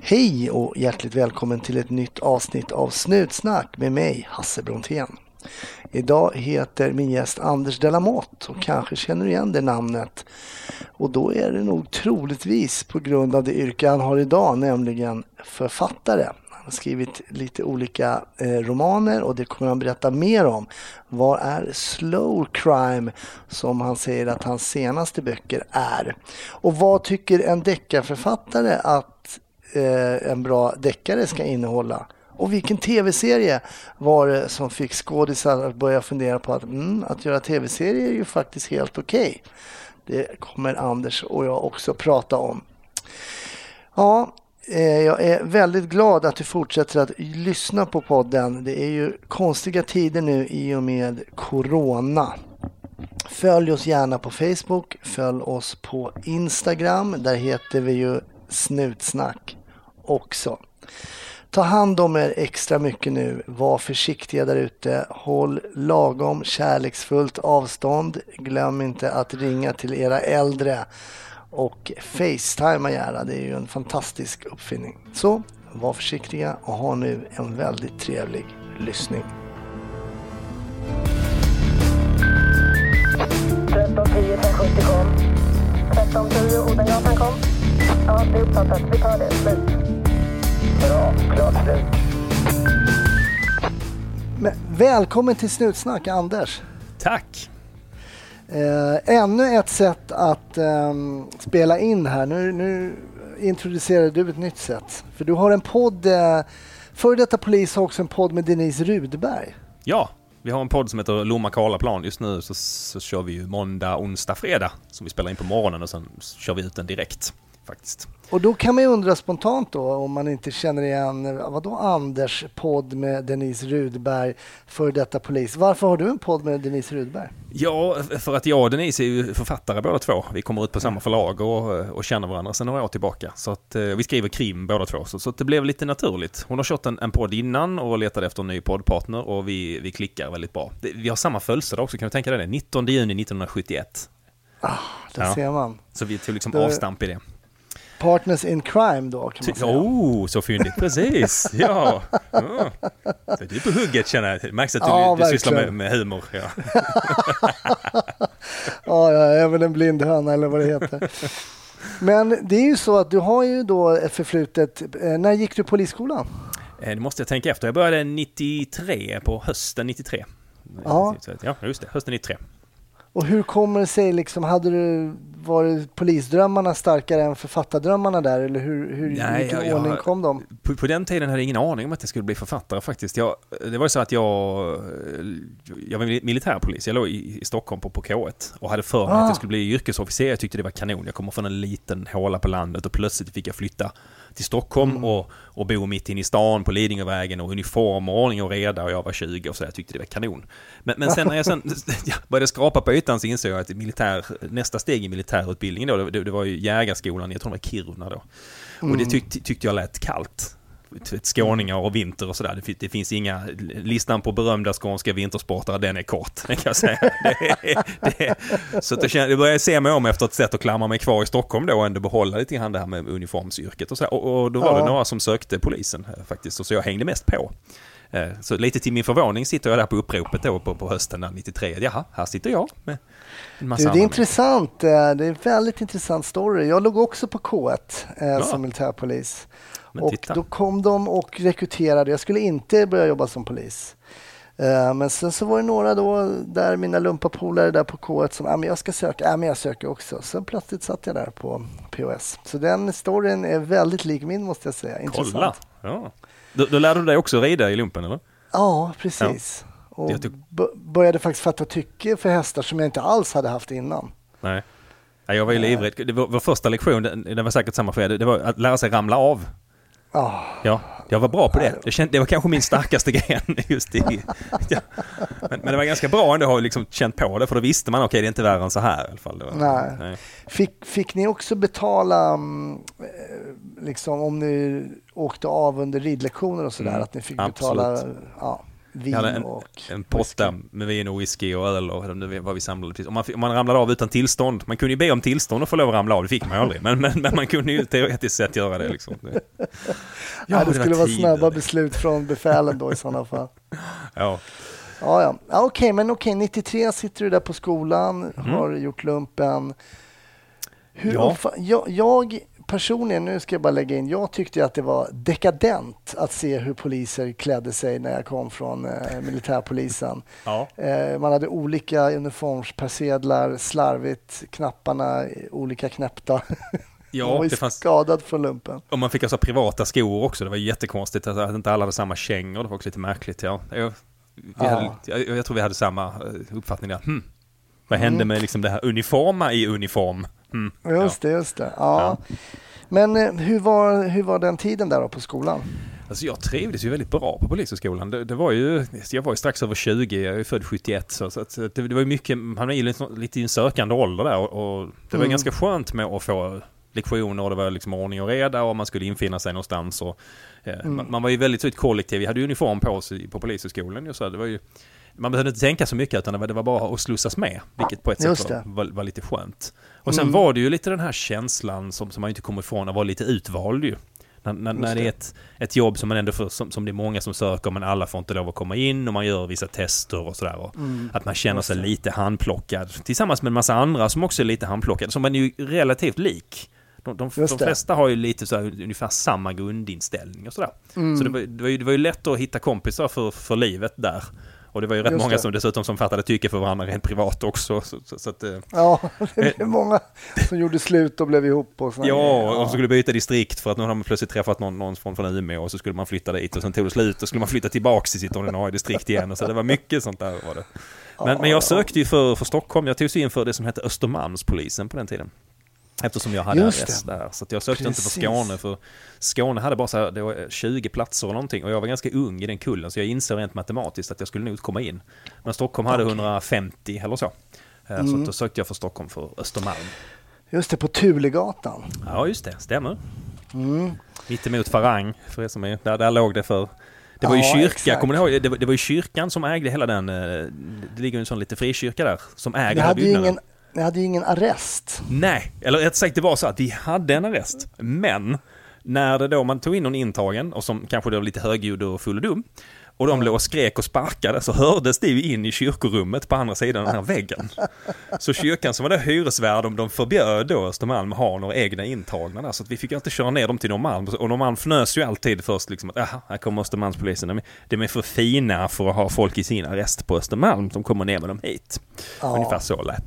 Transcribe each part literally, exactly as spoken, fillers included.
Hej och hjärtligt välkommen till ett nytt avsnitt av Snutsnack med mig, Hasse Brontén. Idag heter min gäst Anders Delamotte och kanske känner du igen det namnet. Och då är det nog troligtvis på grund av det yrke han har idag, nämligen författare. Han har skrivit lite olika eh, romaner och det kommer han berätta mer om. Vad är slow crime, som han säger att hans senaste böcker är? Och vad tycker en deckarförfattare att eh, en bra deckare ska innehålla? Och vilken tv-serie var det som fick skådisar att börja fundera på att, mm, att göra tv-serier är ju faktiskt helt okej. Det kommer Anders och jag också prata om. Ja, eh, jag är väldigt glad att du fortsätter att lyssna på podden. Det är ju konstiga tider nu i och med corona. Följ oss gärna på Facebook, följ oss på Instagram. Där heter vi ju Snutsnack också. Ta hand om er extra mycket nu. Var försiktiga där ute. Håll lagom kärleksfullt avstånd. Glöm inte att ringa till era äldre. Och FaceTime gärna. Det är ju en fantastisk uppfinning. Så var försiktiga och ha nu en väldigt trevlig lyssning. tretton tio sjuttio kom. tretton tio Odengatan kom. Ja, det är uppfattat. Vi tar det. Slut. Bra, klart slut. Men, välkommen till Snutsnack, Anders. Tack. Eh, ännu ett sätt att eh, spela in här. Nu, nu introducerar du ett nytt sätt. För du har en podd, eh, Före detta polis har också en podd med Denise Rudberg. Ja, vi har en podd som heter Lomma Karlaplan. Just nu så, så kör vi ju måndag, onsdag, fredag som vi spelar in på morgonen och sen kör vi ut den direkt. Faktiskt. Och då kan man ju undra spontant då, om man inte känner igen, vadå Anders podd med Denise Rudberg, för detta polis. Varför har du en podd med Denise Rudberg? Ja, för att jag och Denise är ju författare båda två. Vi kommer ut på samma förlag och, och känner varandra sedan några år tillbaka. Så att eh, vi skriver krim båda två. Så, så att det blev lite naturligt. Hon har kört en, en podd innan och letade efter en ny poddpartner och vi, vi klickar väldigt bra. Det, vi har samma födelsedag också, kan du tänka dig det? nittonde juni nittonhundrasjuttioett. Ah, det ja. ser man. Så vi tog liksom det... avstamp i det. Partners in crime då, kan man säga. Oh, så fyndigt. Precis. Ja. ja. Så du är på hugget, känner jag. Märks att du, ja, du sysslar med, med humor. Ja. ja, jag är väl en blind höna eller vad det heter. Men det är ju så att du har ju då ett förflutet. När gick du på polisskolan? Det måste jag tänka efter. Jag började nittiotre, på hösten nittiotre. Ja, ja just det. Hösten nittiotre. Och hur kommer det sig, liksom, hade du varit polisdrömmarna starkare än författardrömmarna där? Eller hur, hur, Nej, vilken jag, ordning jag, kom de? På, på den tiden hade jag ingen aning om att jag skulle bli författare faktiskt. Jag, det var ju så att jag, jag var militärpolis. Jag låg i, i Stockholm på, på K ett och hade för mig ah. att jag skulle bli yrkesofficer. Jag tyckte det var kanon. Jag kommer från en liten håla på landet och plötsligt fick jag flytta till Stockholm mm. och, och bo mitt in i stan på Lidingövägen och uniform och ordning och reda, och jag var tjugo och så. Jag tyckte det var kanon. Men, men sen när jag sen jag började skrapa på ytan så insåg jag att militär, nästa steg i militärutbildningen då, det, det var ju jägarskolan, jag tror det var Kiruna då. Mm. Och det tyck, tyckte jag lät kallt. Skåningar och vinter och sådär. Det, det finns inga, listan på berömda skånska vintersportare, den är kort, det kan jag säga. Det, det, så att jag, kände, jag började se mig om efter ett sätt att klamra mig kvar i Stockholm då och ändå behålla lite grann det här med uniformsyrket och så. Och, och då var ja. det några som sökte polisen faktiskt, och så jag hängde mest på. Så lite till min förvåning sitter jag där på uppropet då på, på hösten nittiotre. Jaha, här sitter jag med en massa. Du, det är intressant. Det är en väldigt intressant story. Jag låg också på K ett eh, ja. som militärpolis. Men och titta. Då kom de och rekryterade. Jag skulle inte börja jobba som polis. Uh, men sen så var det några då, där mina lumpapolare där på K ett som, ja ah, men jag ska söka, ja ah, men jag söker också. Sen plötsligt satt jag där på P O S. Så den storyn är väldigt lik min, måste jag säga. Intressant. Kolla! Ja. Då, då lärde du dig också rida i lumpen, eller? Ja, precis. Ja. Och b- började faktiskt fatta tycke för hästar som jag inte alls hade haft innan. Nej. Ja, jag var ju livrädd. Det var vår första lektion, det var säkert samma för er, det var att lära sig ramla av. Oh. Ja, jag var bra på det. Det, känd, det var kanske min starkaste gren just i. Ja. Men, men det var ganska bra ändå att ha liksom känt på det, för då visste man okej, okay, det är inte värre än så här i alla fall. Det var, nej. nej. Fick, fick ni också betala liksom om ni åkte av under ridlektioner och sådär, mm. att ni fick betala? Absolut. Ja. vin en, och en potta med vin och whisky och öl och vad vi samlade. Om man, om man ramlade av utan tillstånd, man kunde ju be om tillstånd och få lov att ramla av, det fick man ju aldrig. Men, men, men man kunde ju teoretiskt sett göra det. Liksom. Ja, ja, det, det skulle vara tid. snabba beslut från befälen då i sådana fall. Ja. Ja, ja. ja okej, okay, men okej, okay, nittiotre sitter du där på skolan, mm. har gjort lumpen. Hur ja. jag, jag personligen, nu ska jag bara lägga in, jag tyckte att det var dekadent att se hur poliser klädde sig när jag kom från eh, militärpolisen. Ja. Eh, man hade olika uniformspersedlar, slarvigt, knapparna olika knäppta. Ja, man var det fanns skadad från lumpen. Och man fick alltså privata skor också, det var jättekonstigt att inte alla hade samma kängor, det var också lite märkligt. Ja. Jag, vi ja. hade, jag, jag tror vi hade samma uppfattning där. Hmm. Vad hände mm. med liksom det här uniforma i uniform? Mm. Just ja. det, just det. Ja. Ja. Men eh, hur, var, hur var den tiden där då på skolan? Alltså jag trivdes ju väldigt bra på polishögskolan. Det, det var ju, jag var ju strax över tjugo, jag är född sjuttioett. Så, så att det, det var ju mycket, han var ju lite, lite i en sökande ålder där. Och, och det var mm. ganska skönt med att få lektioner och det var liksom ordning och reda och man skulle infinna sig någonstans. Och, eh, mm. man, man var ju väldigt så ett kollektiv. Vi hade ju uniform på oss på polishögskolan. Så det var ju, man behövde inte tänka så mycket utan det var, det var bara att slussas med. Vilket på ett sätt var, var, var lite skönt. Och sen mm. var det ju lite den här känslan som, som man inte kommer ifrån att vara lite utvald ju. När, när, när det är ett, ett jobb som man ändå får, som, som det är många som söker men alla får inte lov att komma in och man gör vissa tester och sådär. Och mm. Att man känner sig lite handplockad. Tillsammans med en massa andra som också är lite handplockade. Som man är ju relativt lik. De, de, de flesta har ju lite så här, ungefär samma grundinställning och sådär. Mm. Så det var, det, var ju, det var ju lätt att hitta kompisar för, för livet där. Och det var ju rätt Just många det. som dessutom som fattade tycke för varandra rent privat också. Så, så, så att, ja, det är många som gjorde slut och blev ihop. Och ja, ja, och så skulle byta distrikt för att nu har man plötsligt träffat någon, någon från, från Umeå och så skulle man flytta dit och sen tog det slut och skulle man flytta tillbaka till sitt ordinarie distrikt igen. Och så det var mycket sånt där var det. Men, ja, men jag sökte ju för, för Stockholm. Jag tog sig in för det som hette Östermalmspolisen på den tiden. Eftersom jag hade arrest där. Så att jag sökte Precis. inte för Skåne. För Skåne hade bara så här, det var tjugo platser och någonting. Och jag var ganska ung i den kullen. Så jag insåg rent matematiskt att jag skulle nog komma in. Men Stockholm hade okay. hundrafemtio eller så. Mm. Så då sökte jag för Stockholm för Östermalm. Just det, på Tulegatan. Ja, just det. Stämmer. Mm. Mitt emot Farang. För er som är, där, där låg det för... Det var ju ja, kyrka, kommer du ihåg? Det var, det var ju kyrkan som ägde hela den... Det ligger en sån lite frikyrka där. Som äger hela byggnaden. Ingen... Ni hade ju ingen arrest. Nej, eller rätt sagt det var så att vi hade en arrest. Men när det då man tog in någon intagen och som kanske då var lite högljudd och full och dum och de låg och skrek och sparkade så hördes det in i kyrkorummet på andra sidan den här väggen. Så kyrkan som var där hyresvärd, de förbjöd då Östermalm ha några egna intagna där, så att vi fick inte köra ner dem till Norrmalm. Och Norrmalm fnös ju alltid först liksom att aha, här kommer Östermalmspolisen. De är för fina för att ha folk i sin arrest på Östermalm. De kommer ner med dem hit. Ja. Ungefär så lät det.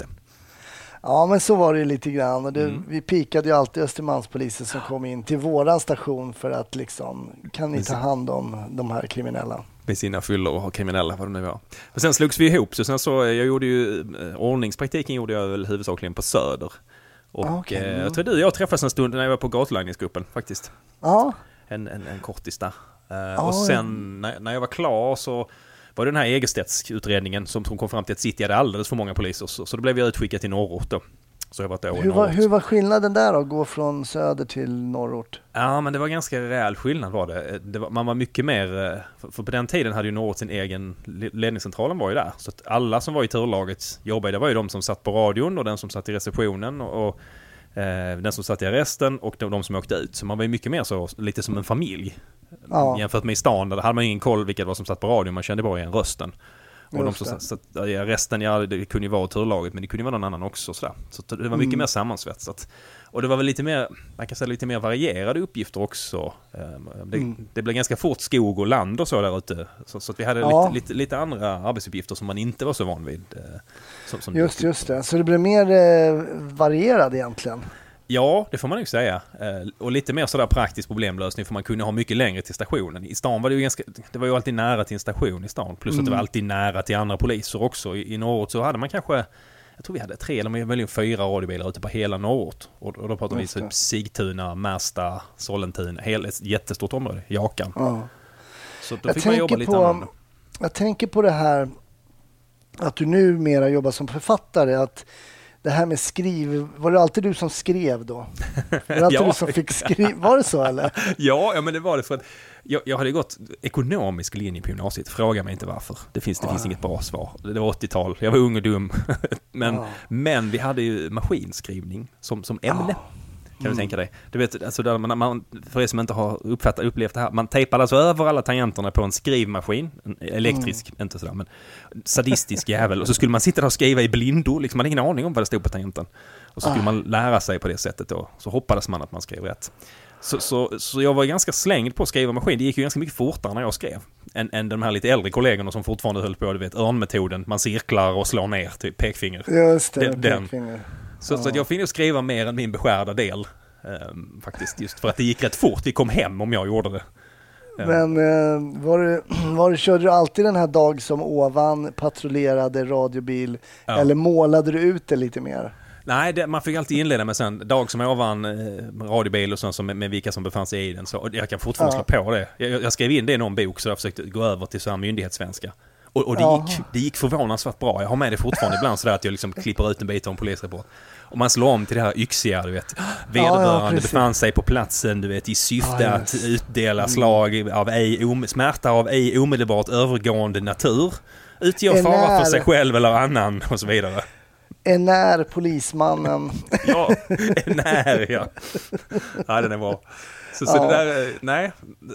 Ja, men så var det ju lite grann. Och det, mm. Vi pikade ju alltid Östermalmspolisen som kom in till våran station för att liksom, kan ni ta hand om de här kriminella? Med sina fyllor och kriminella, vad det nu var. Men sen slogs vi ihop, så sen så, jag gjorde ju, ordningspraktiken gjorde jag väl huvudsakligen på Söder. Och okay. eh, jag tror du och jag träffades en stund när jag var på gatulangningsgruppen, faktiskt. Ja. En, en, en kortis där. Eh, ja, och sen, när, när jag var klar så var det den här Egerstedts-utredningen som kom fram till att City hade alldeles för många poliser. Så, så då blev jag utskickad till norrort då. Så jag var där hur, var, hur var skillnaden där då? Gå från söder till norrort? Ja, men det var ganska rejäl skillnad var det. det var, man var mycket mer... För, för på den tiden hade ju norrort sin egen... Ledningscentralen var ju där. Så att alla som var i turlaget jobbade. Det var ju de som satt på radion och den som satt i receptionen och, och eh, den som satt i arresten och de, de som åkte ut. Så man var ju mycket mer så, lite som en familj. Ja. Jämfört med i stan, där hade man ingen koll vilket var som satt på radion. Man kände bara igen rösten. Och de som satt i arresten, ja, det kunde ju vara turlaget, men det kunde ju vara någon annan också. Sådär. Så det var mycket mm. mer sammansvetsat. Och det var väl lite mer, man kan säga lite mer varierade uppgifter också. Det, mm. det blev ganska fort skog och land och så där ute. Så, så att vi hade ja. lite, lite, lite andra arbetsuppgifter som man inte var så van vid. Som, som just, just det. Så det blev mer eh, varierad egentligen. Ja, det får man nog säga. Och lite mer sådär praktisk problemlösning, för man kunde ha mycket längre till stationen. I stan var det ju ganska, det var ju alltid nära till en station i stan. Plus mm. att det var alltid nära till andra poliser också. I, i norrort så hade man kanske, jag tror vi hade tre eller möjligen fyra radiobilar ute på hela norrort. Och, och då pratar vi typ Sigtuna, Märsta, Sollentuna, hela ett jättestort område, Jakan. Ja. Så då fick man jobba lite på, annorlunda. Jag tänker på det här att du numera jobbar som författare, att det här med skriv, var det alltid du som skrev då? Var det alltid Ja. du som fick skriva? Var det så eller? Ja, ja, men det var det för att jag, jag hade gått ekonomisk linje på gymnasiet. Fråga mig inte varför. Det finns, det finns inget bra svar. Det var åttiotal. Jag var ung och dum. men, Ja. men vi hade ju maskinskrivning som, som ämne. Ja. Kan du tänka dig? Du vet, alltså där man, man, för er som inte har uppfattat, upplevt det här, man tejpade alltså över alla tangenterna på en skrivmaskin, en elektrisk, mm. inte sådär, men sadistisk jävel. Och så skulle man sitta där och skriva i blindo, liksom man hade ingen aning om vad det stod på tangenten. Och så skulle ah. man lära sig på det sättet då. Så hoppades man att man skrev rätt. Så, så, så jag var ganska slängd på att skriva maskin. Det gick ju ganska mycket fortare när jag skrev än, än de här lite äldre kollegorna som fortfarande höll på, du vet, örnmetoden. Man cirklar och slår ner till pekfinger. Just det, den, pekfinger. Den. Så, Ja. så att jag fick skriva mer än min beskärda del. Um, faktiskt, just för att det gick rätt fort. Vi kom hem om jag gjorde det. Um. Men eh, var det, var det, körde du alltid den här dag som ovan patrullerade radiobil Ja. eller målade du ut det lite mer? Nej, det, man fick alltid inleda med sen dag som ovan eh, radiobil och sånt som, med, med vilka som befann sig i den. Så, och jag kan fortfarande Ja. slå på det. Jag, jag skrev in det i någon bok så jag försökte gå över till så här myndighetssvenska. Och, och det, Ja. gick, det gick förvånansvärt bra. Jag har med det fortfarande ibland så där att jag liksom klipper ut en bit av en polisrapport. Och man slår om till det här yxiga, du vet. Vederbörande ja, befann sig på platsen, du vet, i syfte Ja, att utdela slag av ej, om, smärta av ej omedelbart övergående natur. Utgör fara för sig själv eller annan och så vidare. Är när polismannen... Ja, när, ja. Ja, den är bra. Så, så Ja. det där, nej.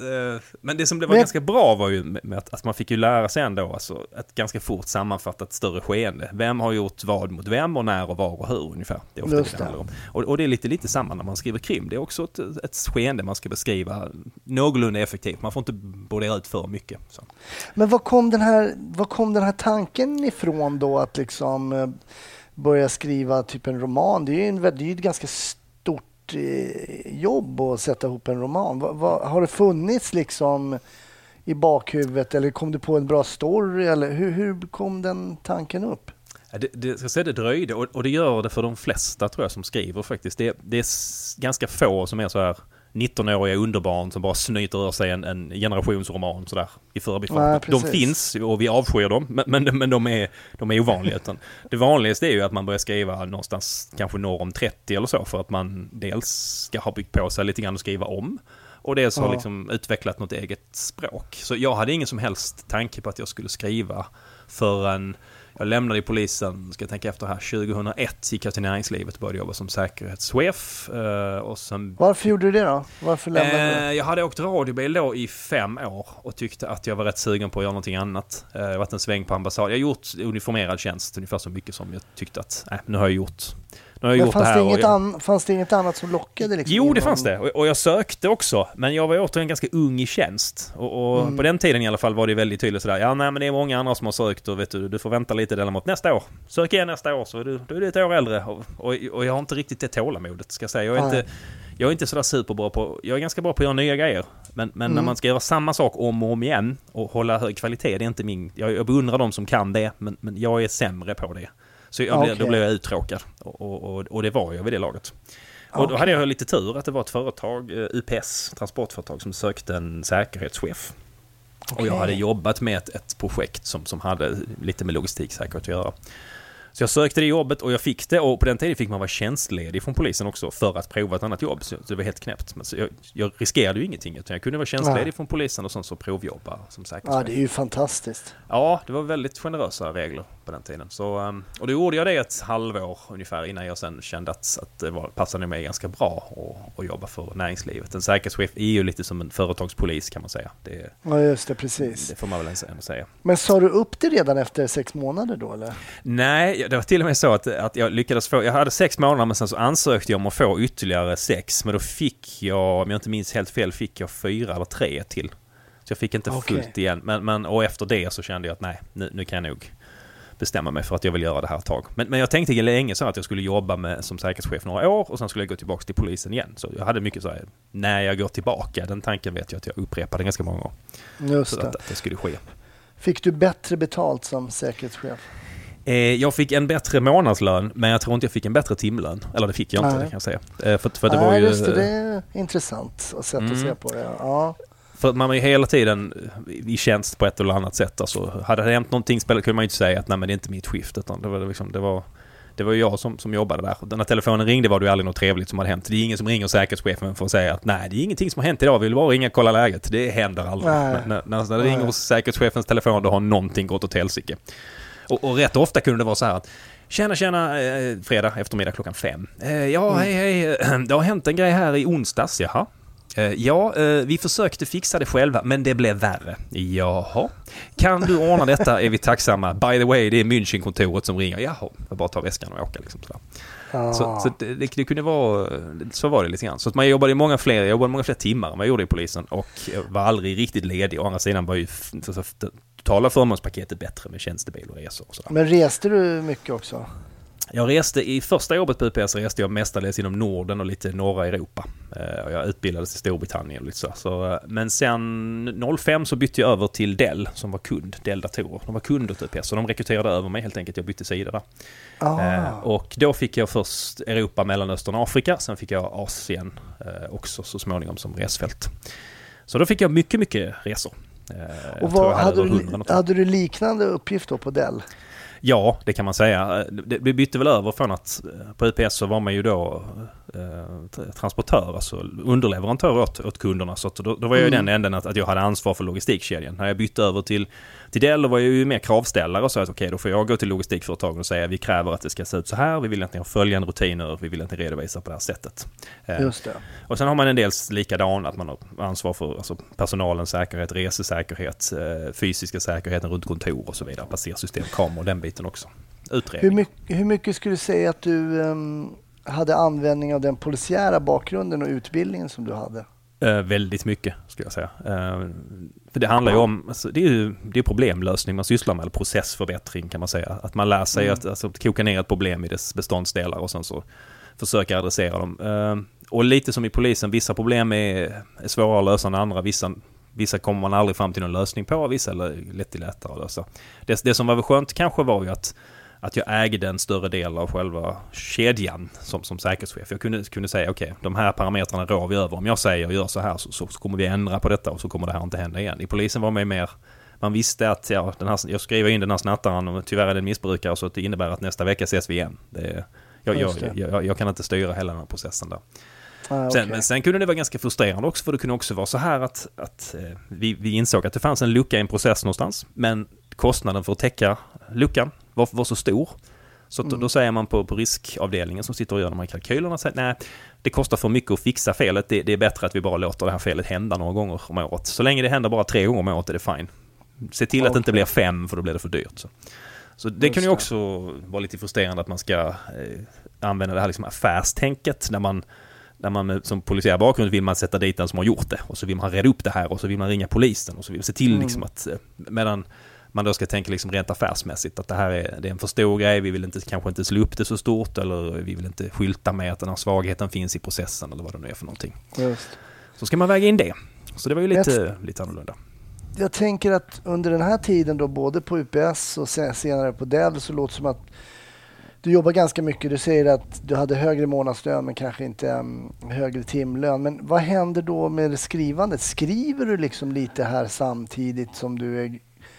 Men det som blev var Men- ganska bra var ju med att, att man fick ju lära sig ändå alltså, ett ganska fort sammanfattat större skeende. Vem har gjort vad mot vem och när och var och hur ungefär. Det är ofta Just det det. det handlar om. Och, och det är lite, lite samma när man skriver krim. Det är också ett, ett skeende man ska beskriva någorlunda effektivt. Man får inte brodera ut för mycket. Så. Men vad kom, den här, vad kom den här tanken ifrån då att liksom eh, börja skriva typ en roman? Det är ju, en, det är ju ett ganska stort eh, jobb att sätta ihop en roman. Va, va, har det funnits liksom i bakhuvudet eller kom du på en bra story eller hur, hur kom den tanken upp? Ja, Det, det, ska säga, det dröjde och, och det gör det för de flesta tror jag som skriver faktiskt. Det, det är s- ganska få som är så här nittonåriga underbarn som bara snyter ur sig en, en generationsroman sådär i förbifarten. Nej, De precis. finns och vi avskyr dem, men, men, men de, är, de är ovanliga. Utan det vanligaste är ju att man börjar skriva någonstans kanske norr om trettio eller så för att man dels ska ha byggt på sig lite grann att skriva om och dels har Ja. liksom utvecklat något eget språk. Så jag hade ingen som helst tanke på att jag skulle skriva förrän jag lämnade i polisen, ska jag tänka efter här, tjugohundraett gick jag till näringslivet och började jobba som säkerhetschef. Eh, och sen, Varför gjorde du det då? Varför lämnade du? eh, jag hade åkt radiobil då i fem år och tyckte att jag var rätt sugen på att göra någonting annat. Eh, jag har varit en sväng på ambassad. Jag har gjort uniformerad tjänst ungefär så mycket som jag tyckte att nej, nu har jag gjort, nu har jag Men gjort fanns, det det här. inget och jag, an, fanns det inget annat som lockade? Liksom, Jo, det inom- fanns det. Och, och jag sökte också. Men jag var återigen ganska ung i tjänst. Och, och Mm. på den tiden i alla fall var det väldigt tydligt sådär. Ja, nej, men det är många andra som har sökt och vet du, du får vänta lite där mot nästa år. Sök igen nästa år så är du, då är du ett år äldre. Och, och, och jag har inte riktigt det tålamodet, ska jag säga. Jag är, Nej. inte, jag är inte sådär superbra på... Jag är ganska bra på att göra nya grejer. Men, men Mm. när man ska göra samma sak om och om igen och hålla hög kvalitet, det är inte min... Jag, jag beundrar de som kan det, men, men jag är sämre på det. Så jag blev, Okej. då blev jag uttråkad. Och, och, och, och det var jag vid det laget. Och då Okej. hade jag lite tur att det var ett företag, eh, U P S, transportföretag, som sökte en säkerhetschef. Och jag hade jobbat med ett, ett projekt som, som hade lite med logistiksäkerhet att göra. Så jag sökte det jobbet och jag fick det. Och på den tiden fick man vara tjänstledig från polisen också för att prova ett annat jobb. Så det var helt knäppt. Men så jag, jag riskerade ju ingenting. Utan jag kunde vara tjänstledig Nej. från polisen och sånt så provjobba som Ja, säkerhetschef. det är ju fantastiskt. Ja, det var väldigt generösa regler på den tiden. Så, um, och då gjorde jag det ett halvår ungefär innan jag sen kände att, att det var, passade mig ganska bra att, att jobba för näringslivet. En säkerhetschef är ju lite som en företagspolis kan man säga. Det, Ja, just det, precis. det får man väl ändå säga. Men sa du upp det redan efter sex månader då, eller? Nej, det var till och med så att, att jag lyckades få, jag hade sex månader men sen så ansökte jag om att få ytterligare sex. Men då fick jag, om jag inte minns helt fel, fick jag fyra eller tre till. Så jag fick inte Okej. fullt igen. Men, men, och efter det så kände jag att nej, nu, nu kan jag nog bestämma mig för att jag vill göra det här ett tag. Men, men jag tänkte länge så att jag skulle jobba med, som säkerhetschef några år och sen skulle jag gå tillbaka till polisen igen. Så jag hade mycket så här, när jag går tillbaka, den tanken vet jag att jag upprepade ganska många år. Just Så det. att, att det skulle ske. Fick du bättre betalt som säkerhetschef? Eh, jag fick en bättre månadslön, men jag tror inte jag fick en bättre timlön. Eller det fick jag inte, Nej. det kan jag säga. Eh, för, för det Nej, var ju, just det, det är intressant att sätt Mm. att se på det. Ja. För att man var ju hela tiden i tjänst på ett eller annat sätt. Alltså, hade det hänt någonting spelade kunde man ju inte säga att nej, men det är inte mitt skift. Utan det var, liksom, det var, det var ju jag som, som jobbade där. När telefonen ringde var det ju aldrig något trevligt som hade hänt. Det är ingen som ringer säkerhetschefen för att säga att nej, det är ingenting som har hänt idag. Vi vill bara ringa och kolla läget. Det händer aldrig. När, när, när det ringer hos säkerhetschefens telefon, då har någonting gått åt helsike. Och, och rätt ofta kunde det vara så här att Tjena, tjena, eh, fredag eftermiddag klockan fem. Eh, ja, mm. hej, hej. Det har hänt en grej här i onsdags, jaha. Eh, ja, eh, vi försökte fixa det själva, men det blev värre. Jaha. Kan du ordna detta är vi tacksamma. By the way, det är Münchenkontoret som ringer. Jaha, jag bara tar väskan och åka liksom sådär. Ah. Så, så det, det, det kunde vara, så var det lite grann. Så att man jobbade i många fler, jag jobbade många fler timmar än vad jag gjorde i polisen och var aldrig riktigt ledig. Å andra sidan var ju totala förmånspaketet bättre med tjänstebil och resor och sådär. Men reste du mycket också? Jag reste i första jobbet på U P S reste jag mestadels inom Norden och lite norra Europa. Jag utbildades i Storbritannien och lite så. så. Men sen noll fem så bytte jag över till Dell som var kund, Dell datorer. De var kunder till U P S så de rekryterade över mig helt enkelt. Jag bytte sida där. Ah. Och då fick jag först Europa, Mellanöstern och Afrika. Sen fick jag Asien också så småningom som resfält. Så då fick jag mycket, mycket resor. Och vad, hade, du, hade du liknande uppgift då på Dell? Ja, det kan man säga. Det bytte väl över från att på U P S så var man ju då eh, transportör, alltså underleverantör åt, åt kunderna. Så då, då var jag i mm. den änden att, att jag hade ansvar för logistikkedjan. När jag bytte över till, till Dell var jag ju mer kravställare och sa att okej, okay, då får jag gå till logistikföretagen och säga vi kräver att det ska se ut så här. Vi vill att ni har följande rutiner. Vi vill att ni redovisar på det här sättet. Just det. Och sen har man en del likadan att man har ansvar för alltså, personalens säkerhet, resesäkerhet, fysiska säkerheten runt kontor och så vidare. Passersystem, kameror, den biten också. Utredning. Hur mycket, hur mycket skulle du säga att du um, hade användning av den polisiära bakgrunden och utbildningen som du hade? Uh, väldigt mycket skulle jag säga. Uh, för det handlar ju om, alltså, det är ju det är problemlösning man sysslar med, eller processförbättring kan man säga. Att man lär sig mm. att alltså, koka ner ett problem i dess beståndsdelar och sen så försöka adressera dem. Uh, och lite som i polisen, vissa problem är, är svårare att lösa än andra. Vissa, vissa kommer man aldrig fram till någon lösning på, vissa är lätt till lättare att lösa. Det, det som var väl skönt kanske var ju att att jag ägde en större del av själva kedjan som, som säkerhetschef. Jag kunde, kunde säga, okej, okay, de här parametrarna rår vi över. Om jag säger och gör så här så, så, så kommer vi ändra på detta och så kommer det här inte hända igen. I polisen var man mer, man visste att ja, den här, jag skriver in den här snattaren och tyvärr är den missbrukare så att det innebär att nästa vecka ses vi igen. Det, jag, jag, jag, jag, jag kan inte styra hela den här processen där. Ah, okay. sen, men sen kunde det vara ganska frustrerande också, för det kunde också vara så här att, att eh, vi, vi insåg att det fanns en lucka i en process någonstans, men kostnaden för att täcka luckan var, var så stor. Så mm. då säger man på, på riskavdelningen som sitter och gör de här kalkylerna att nej, det kostar för mycket att fixa felet. Det, det är bättre att vi bara låter det här felet hända några gånger om året. Så länge det händer bara tre gånger om året är det fine. Se till okay. att det inte blir fem, för då blir det för dyrt. Så, så det Just kan ju det. också vara lite frustrerande att man ska eh, använda det här liksom affärstänket när man När man som polisiär bakgrund vill man sätta dit den som har gjort det. Och så vill man reda upp det här och så vill man ringa polisen. Och så vill man se till liksom mm. att medan man då ska tänka liksom rent affärsmässigt att det här är, det är en för stor grej. Vi vill inte, kanske inte slå upp det så stort, eller vi vill inte skylta med att den här svagheten finns i processen eller vad det nu är för någonting. Just. Så ska man väga in det. Så det var ju lite, jag, lite annorlunda. Jag tänker att under den här tiden då, både på U P S och senare på Dell, så låter det som att du jobbar ganska mycket. Du säger att du hade högre månadslön men kanske inte um, högre timlön. Men vad händer då med skrivandet? Skriver du liksom lite här samtidigt som du är,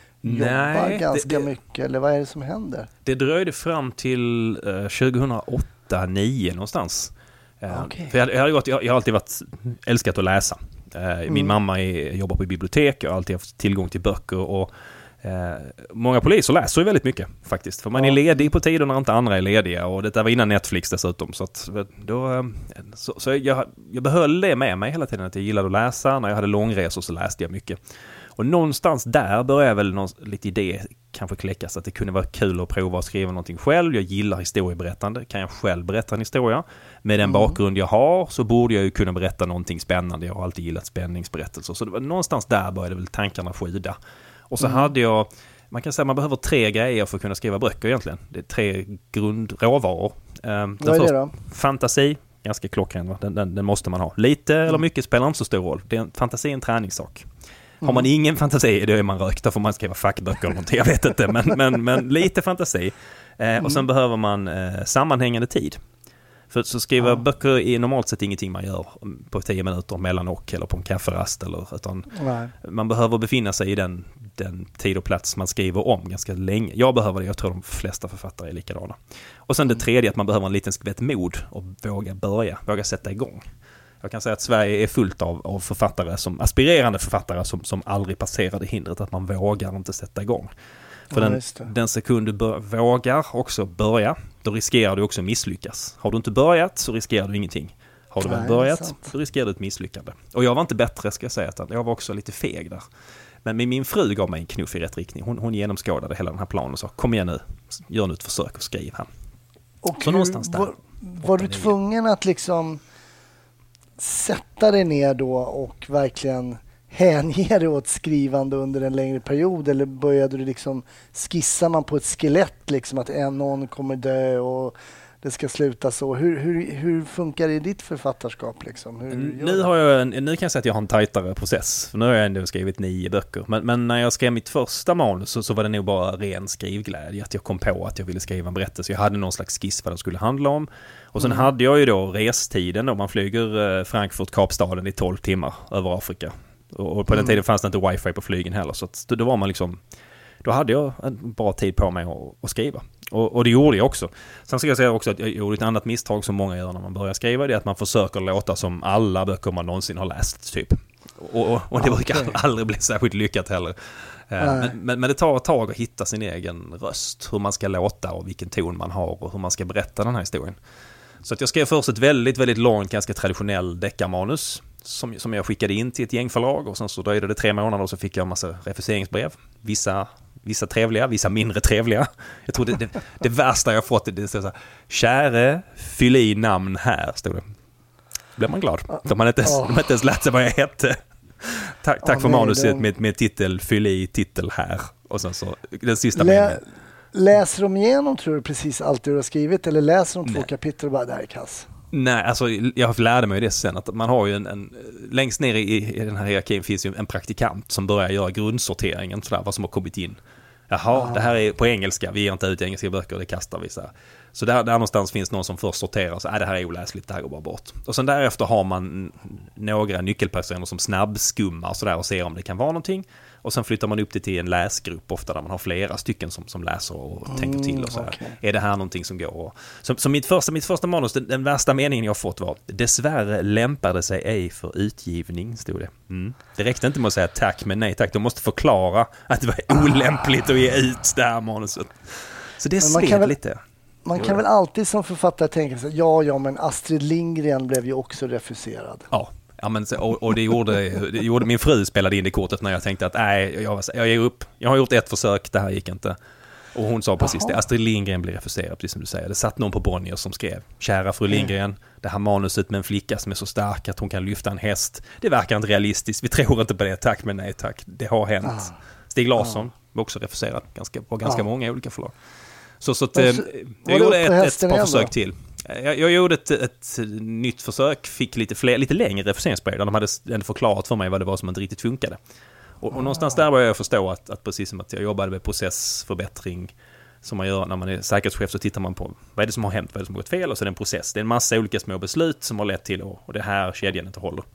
jobbar Nej, ganska det, det, mycket? Eller vad är det som händer? Det dröjde fram till uh, tjugohundraåtta nio någonstans. Uh, okay. För jag, jag, har gått, jag, jag har alltid varit, älskat att läsa. Uh, mm. Min mamma är, jobbar på bibliotek och har alltid haft tillgång till böcker och Eh, många poliser läser ju väldigt mycket faktiskt, för man ja. är ledig på tider när inte andra är lediga, och det var innan Netflix dessutom, så att då så, så jag, jag behöll det med mig hela tiden, att jag gillade att läsa. När jag hade långresor så läste jag mycket, och någonstans där började väl någon, lite idé kanske kläckas att det kunde vara kul att prova att skriva någonting själv. Jag gillar historieberättande, kan jag själv berätta en historia med den mm. bakgrund jag har, så borde jag ju kunna berätta någonting spännande. Jag har alltid gillat spänningsberättelser, så det var någonstans där började väl tankarna skida. Och så mm. hade jag, man kan säga man behöver tre grejer för att kunna skriva böcker egentligen. Det är tre grundråvaror. Um, Vad är det då? Fantasi, ganska klockren, va? Den, den, den måste man ha. Lite mm. eller mycket spelar inte så stor roll. Det är en, fantasi är en träningssak. Mm. Har man ingen fantasi, då är man rökt. Då får man skriva fackböcker eller någonting, jag vet inte. Men, men, men lite fantasi. Eh, mm. Och sen behöver man eh, sammanhängande tid. För så skriva ja. böcker är normalt sett ingenting man gör på tio minuter mellan och eller på en kafferast. Eller, utan Nej. man behöver befinna sig i den, den tid och plats man skriver om ganska länge. Jag behöver det, jag tror de flesta författare är likadana. Och sen det tredje, att man behöver en liten skvätt mod och våga börja, våga sätta igång. Jag kan säga att Sverige är fullt av, av författare, som aspirerande författare som, som aldrig passerade hindret, att man vågar inte sätta igång. För ja, den, den sekund du bör, vågar också börja, då riskerar du också misslyckas. Har du inte börjat så riskerar du ingenting. Har du Nej, väl börjat så riskerar du ett misslyckande. Och jag var inte bättre, ska jag säga, utan jag var också lite feg där. Men min fru gav mig en knuff i rätt riktning. Hon, hon genomskådade hela den här planen och sa, kom igen nu, gör nu ett försök och skriv här. Och så hur, någonstans där. Var, var du tvungen att liksom sätta dig ner då och verkligen hänge dig åt skrivande under en längre period, eller började du liksom, skissar man på ett skelett liksom att en någon kommer dö och det ska sluta så? Hur, hur, hur funkar det i ditt författarskap liksom? Hur nu, har jag en, nu kan jag säga att jag har en tajtare process, för nu har jag ändå skrivit nio böcker, men, men när jag skrev mitt första manus så, så var det nog bara ren skrivglädje, att jag kom på att jag ville skriva en berättelse. Jag hade någon slags skiss vad den skulle handla om, och sen mm. hade jag ju då restiden då man flyger Frankfurt, Kapstaden i tolv timmar över Afrika. Och på den tiden fanns det inte wifi på flygen heller, så att då var man liksom, då hade jag en bra tid på mig att, att skriva. Och, och det gjorde jag också. Sen ska jag säga också att jag gjorde ett annat misstag som många gör när man börjar skriva, det är att man försöker låta som alla böcker man någonsin har läst typ. Och, och, och det brukar okay. aldrig bli särskilt lyckat heller. Men, men, men det tar ett tag att hitta sin egen röst, hur man ska låta och vilken ton man har och hur man ska berätta den här historien. Så att jag skrev först ett väldigt, väldigt långt, ganska traditionell deckarmanus som, som jag skickade in till ett gängförlag, och sen så dröjde det tre månader och så fick jag en massa refuseringsbrev. Vissa, vissa trevliga, vissa mindre trevliga. Jag tror det, det, det värsta jag fått, det står så här: käre, fyll i namn här, stod det. Då blev man glad. De hade inte ens, oh. de inte ens lärt sig vad jag hette. Tack, tack oh, för nej, manuset den... med, med titel, fyll i titel här. Och sen så, den sista Lä... meningen. Läser de igenom, tror du, precis allt du har skrivit, eller läser de två nej. kapitel och bara, där är kass? Nej, alltså jag lärde mig det sen, att man har ju en, en längst ner i, i den här hierarkin finns ju en praktikant som börjar göra grundsorteringen, sådär, vad som har kommit in. Jaha, ah. det här är på engelska, vi ger inte ut engelska böcker, det kastar vi så här. Så där, där någonstans finns någon som först sorterar, så äh, det här är oläsligt, det här går bara bort. Och sen därefter har man några nyckelpersoner som snabbskummar så där och ser om det kan vara någonting. Och sen flyttar man upp det till en läsgrupp, ofta där man har flera stycken som, som läser och mm, tänker till och så här. Okay. Är det här någonting som går? Så, så mitt, första, mitt första manus, den, den värsta meningen jag fått var: dessvärre lämpade sig ej för utgivning, stod det. Mm. Det räckte inte med att säga tack, men nej tack. De måste förklara att det var olämpligt att ge ut det här manuset. Så det sved lite. Man kan väl alltid som författare tänka sig, ja, ja, men Astrid Lindgren blev ju också refuserad. Ja. Ja, men, och, och det, gjorde, det gjorde min fru, spelade in det kortet när jag tänkte att nej, jag, jag ger upp. Jag har gjort ett försök, det här gick inte. Och hon sa precis det, Astrid Lindgren blev refuserad, precis som du säger. Det satt någon på Bonnier som skrev: kära fru Lindgren, mm. det här manuset med en flicka som är så stark att hon kan lyfta en häst, det verkar inte realistiskt, vi tror inte på det, tack men nej tack, det har hänt. Ah. Stig Larsson ah. var också refuserad ganska, på ganska ah. många olika förlag. Så, så att, eh, jag gjorde ett, ett par försök till. Jag, jag gjorde ett, ett nytt försök, fick lite, fler, lite längre refuseringsbrev där de hade ändå förklarat för mig vad det var som inte riktigt funkade. Och, och någonstans där började jag förstå att, att precis som att jag jobbade med processförbättring som man gör när man är säkerhetschef, så tittar man på vad är det som har hänt, vad är det som har gått fel, och så är det en process. Det är en massa olika små beslut som har lett till och, och det här kedjan inte håller.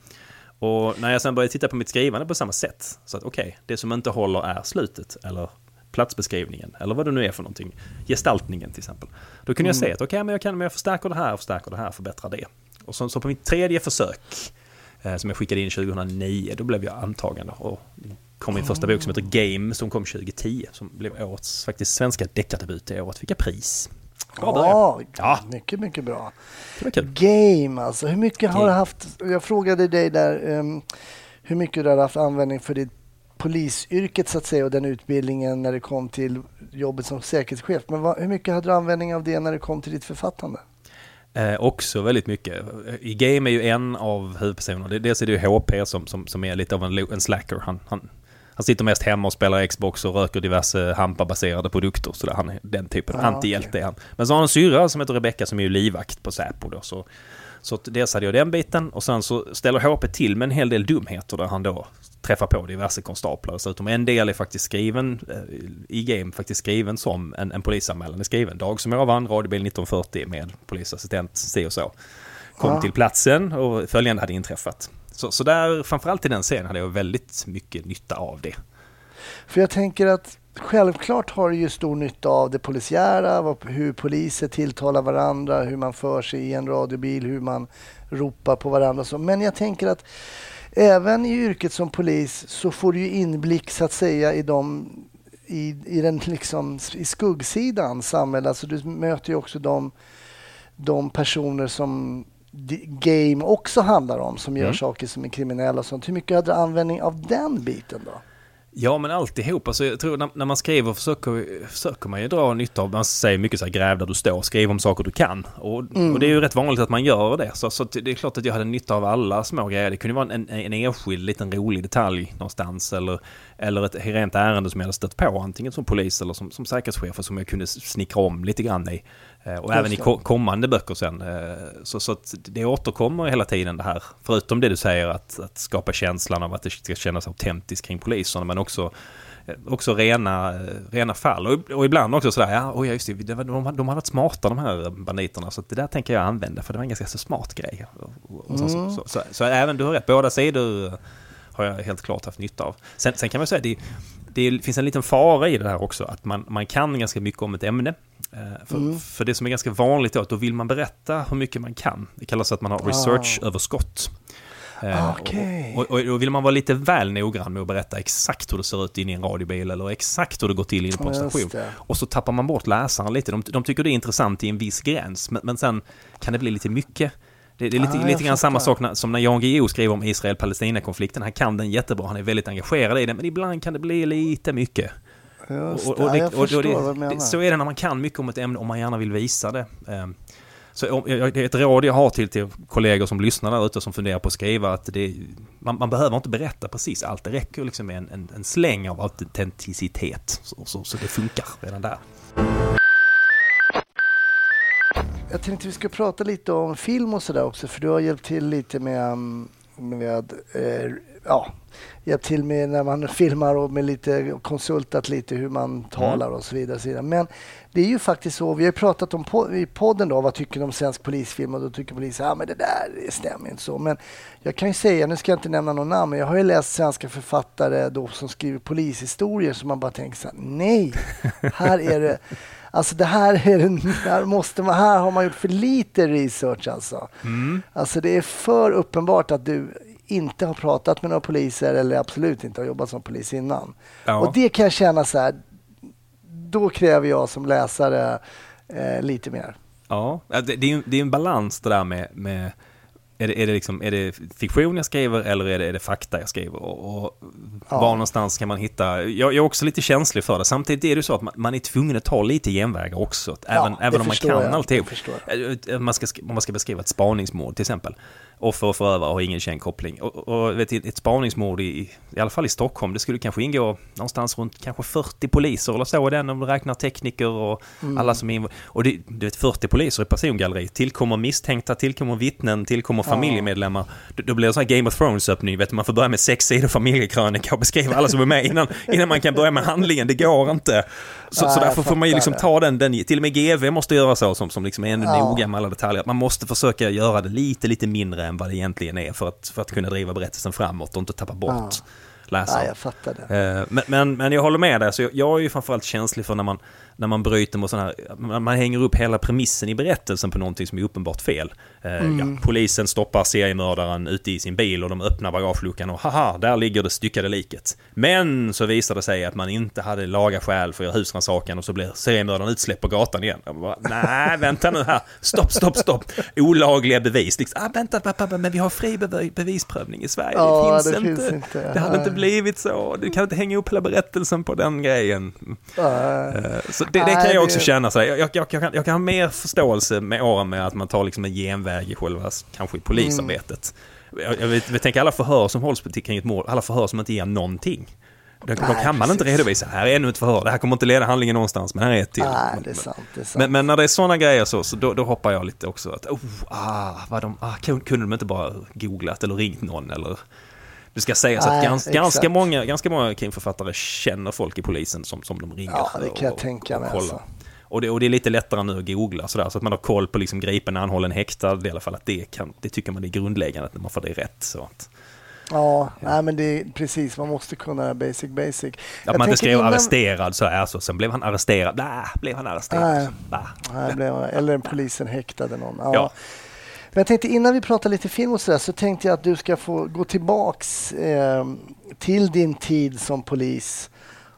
Och när jag sen började titta på mitt skrivande på samma sätt, så att okej, okay, det som inte håller är slutet eller platsbeskrivningen, eller vad det nu är för någonting, gestaltningen till exempel. Då kunde mm. jag säga att okej, okay, men jag kan men jag förstärker det här, förstärker det här, förbättrar det. Och så, så på mitt tredje försök eh, som jag skickade in tjugohundranio, då blev jag antagen och kom min första bok som heter Game, som kom tjugohundratio, som blev årets faktiskt svenska deckardebut i året. Fick jag pris. Ja, ja, mycket, mycket bra. Game, alltså. Hur mycket Game. har du haft, jag frågade dig där, um, hur mycket du har haft användning för ditt polisyrket så att säga, och den utbildningen när det kom till jobbet som säkerhetschef. Men vad, hur mycket hade du användning av det när det kom till ditt författande? Eh, också väldigt mycket. I Game är ju en av huvudpersonerna. Dels är det ju H P som, som, som är lite av en, en slacker. Han, han, han sitter mest hemma och spelar Xbox och röker diverse Hampa-baserade produkter. Så där, han är den typen. Ah, antihjälte okay. är han. Men så har han en syra som heter Rebecca som är ju livvakt på Säpo då. Så, så dels hade jag den biten, och sen så ställer H P till med en hel del dumheter där han då träffar på diverse konstaplar. Dessutom en del är faktiskt skriven i game, faktiskt skriven som en, en polisanmälan är skriven. Dag som jag vann, radiobil nitton fyrtio med polisassistent, se och så. Kom ja. till platsen och följande hade inträffat. Så, så där, framförallt i den scenen hade jag väldigt mycket nytta av det. För jag tänker att självklart har du ju stor nytta av det polisiära, hur poliser tilltalar varandra, hur man för sig i en radiobil, hur man ropar på varandra. Men jag tänker att även i yrket som polis så får du ju inblick så att säga i de i, i den liksom i skuggsidan samhället. Alltså du möter ju också de, de personer som game också handlar om, som gör mm. saker som är kriminella och sånt. Hur mycket hade du användning av den biten då? Ja, men alltihop. Alltså, jag tror när, när man skriver försöker, försöker man ju dra nytta av, man säger mycket så här, gräv där du står, skriv om saker du kan. Och, mm. och det är ju rätt vanligt att man gör det. Så, så det är klart att jag hade nytta av alla små grejer. Det kunde vara en, en enskild liten rolig detalj någonstans, eller, eller ett rent ärende som jag hade stött på, antingen som polis eller som, som säkerhetschef, som jag kunde snickra om lite grann i. Och även i kommande böcker sen. Så, så att det återkommer hela tiden det här. Förutom det du säger, att, att skapa känslan av att det ska kännas autentiskt kring poliserna, men också, också rena, rena fall. Och, och ibland också sådär, ja, oh, just det, de, de, de har varit smarta de här banditerna, så det där tänker jag använda, för det var en ganska så smart grej. Och, och så, mm. så, så, så, så även du har rätt, båda sidor har jag helt klart haft nytta av. Sen, sen kan man säga, det, det finns en liten fara i det här också, att man, man kan ganska mycket om ett ämne. För, mm. för det som är ganska vanligt är att då vill man berätta hur mycket man kan. Det kallas att man har research-överskott. Ah. Okay. Och, och, och då vill man vara lite väl noggrann med att berätta exakt hur det ser ut in i en radiobil, eller exakt hur det går till in på en station. Och så tappar man bort läsaren lite. De, de tycker det är intressant i en viss gräns, men, men sen kan det bli lite mycket. Det, det är lite, ah, lite grann samma sak när, som när Jan Guillou skriver om Israel-Palestina-konflikten. Han kan den jättebra, han är väldigt engagerad i den, men ibland kan det bli lite mycket. Just och, och, det, och, och det, det, så är det när man kan mycket om ett ämne, om man gärna vill visa det. Så om, det är ett råd jag har till, till kollegor som lyssnar där ute, som funderar på att skriva, att det, man, man behöver inte berätta precis allt. Det räcker liksom med en, en, en släng av autenticitet, så, så, så det funkar redan där. Jag tänkte vi ska prata lite om film och sådär också, för du har hjälpt till lite med, med eh, ja, hjälpt till med när man filmar och med lite konsultat lite hur man talar mm. och så vidare, så vidare. Men det är ju faktiskt så, vi har pratat om po- i podden då, vad tycker du om svensk polisfilm, och då tycker polisen, ja men det där det stämmer inte så. Men jag kan ju säga, nu ska jag inte nämna någon namn, men jag har ju läst svenska författare då som skriver polishistorier som man bara tänker så här, nej, här är det alltså det här är det, här måste man, här har man gjort för lite research alltså. Mm. Alltså det är för uppenbart att du inte har pratat med några poliser, eller absolut inte har jobbat som polis innan. Ja. Och det kan jag känna så här, då kräver jag som läsare eh, lite mer. Ja, det, det, är ju, det är en balans det där med, med är, det, är, det liksom, är det fiktion jag skriver, eller är det, är det fakta jag skriver? Och, och ja. Var någonstans kan man hitta... Jag, jag är också lite känslig för det. Samtidigt är det så att man, man är tvungen att ta lite genvägar också. Även, ja, även om man kan alltid. Man ska, om man ska beskriva ett spaningsmål till exempel. Offer och förövare har ingen känd koppling. Och, och vet, ett spaningsmål i, i alla fall i Stockholm, det skulle kanske ingå någonstans runt kanske fyrtio poliser eller så, den om du räknar tekniker och mm. alla som är inv- och det, du vet, fyrtio poliser i persongalleriet, tillkommer misstänkta, tillkommer vittnen, tillkommer familjemedlemmar. Då, då blir det så här Game of Thrones öppning, vet du, man får börja med sex sidor familjekrönika och beskriva alla som är med innan, innan man kan börja med handlingen. Det går inte. Så, ja, så därför får man ju liksom ta den, den, till och med G V måste göra så, som, som liksom är ännu ja. noga med alla detaljer. Man måste försöka göra det lite, lite mindre än vad det egentligen är, för att, för att kunna driva berättelsen framåt och inte tappa bort ja. läsaren. Ja, jag fattar det. Men, men, men jag håller med där, så jag, jag är ju framförallt känslig för när man, när man bryter mot sån här, man, man hänger upp hela premissen i berättelsen på någonting som är uppenbart fel. Mm. Ja, polisen stoppar seriemördaren ute i sin bil och de öppnar bagageluckan och haha, där ligger det styckade liket. Men så visar det sig att man inte hade laga skäl för att göra husrannsakan, och så blir seriemördaren utsläppt på gatan igen. Jag bara, nej, vänta nu här. Stopp, stopp, stopp. Olagliga bevis. Liksom, ah, vänta, pappa, men vi har fri bev- bevisprövning i Sverige. Ja, det finns, det inte. finns inte. Det hade inte blivit så. Du kan inte hänga upp hela berättelsen på den grejen. Ja. Så det, det kan jag också känna. Så jag, jag, jag, kan, jag kan ha mer förståelse med åren med att man tar liksom en genväg i själva, kanske i polisarbetet. Mm. Jag, jag, vet, jag tänker alla förhör som hålls kring ett mål, alla förhör som inte ger någonting. Då, då kan man inte redovisa, här är ännu ett förhör, det här kommer inte leda handlingen någonstans, men här är ett till. Nej, det är sant, det är sant. Men, men när det är sådana grejer så, så då, då hoppar jag lite också att, oh, ah, vad de, ah, kunde de inte bara googlat eller ringt någon, eller Det ska sägas att gans, ganska, många, ganska många krimförfattare känner folk i polisen som, som de ringer. Ja, det kan jag och, tänka mig. och, alltså. och, det, och det är lite lättare nu att googla sådär, så att man har koll på liksom gripen, anhållen, häktad. I alla fall att det, kan, det tycker man är grundläggande att man får det rätt. Så att, ja, ja. Nej, men det är precis, man måste kunna basic basic. Att jag man inte skrev innan... arresterad så är så. Sen blev han arresterad. Nej, blev han arresterad. Nej, Nej blev han, eller polisen häktade någon. Ja. Ja. Men jag tänkte innan vi pratar lite film och sådär, så tänkte jag att du ska få gå tillbaks eh, till din tid som polis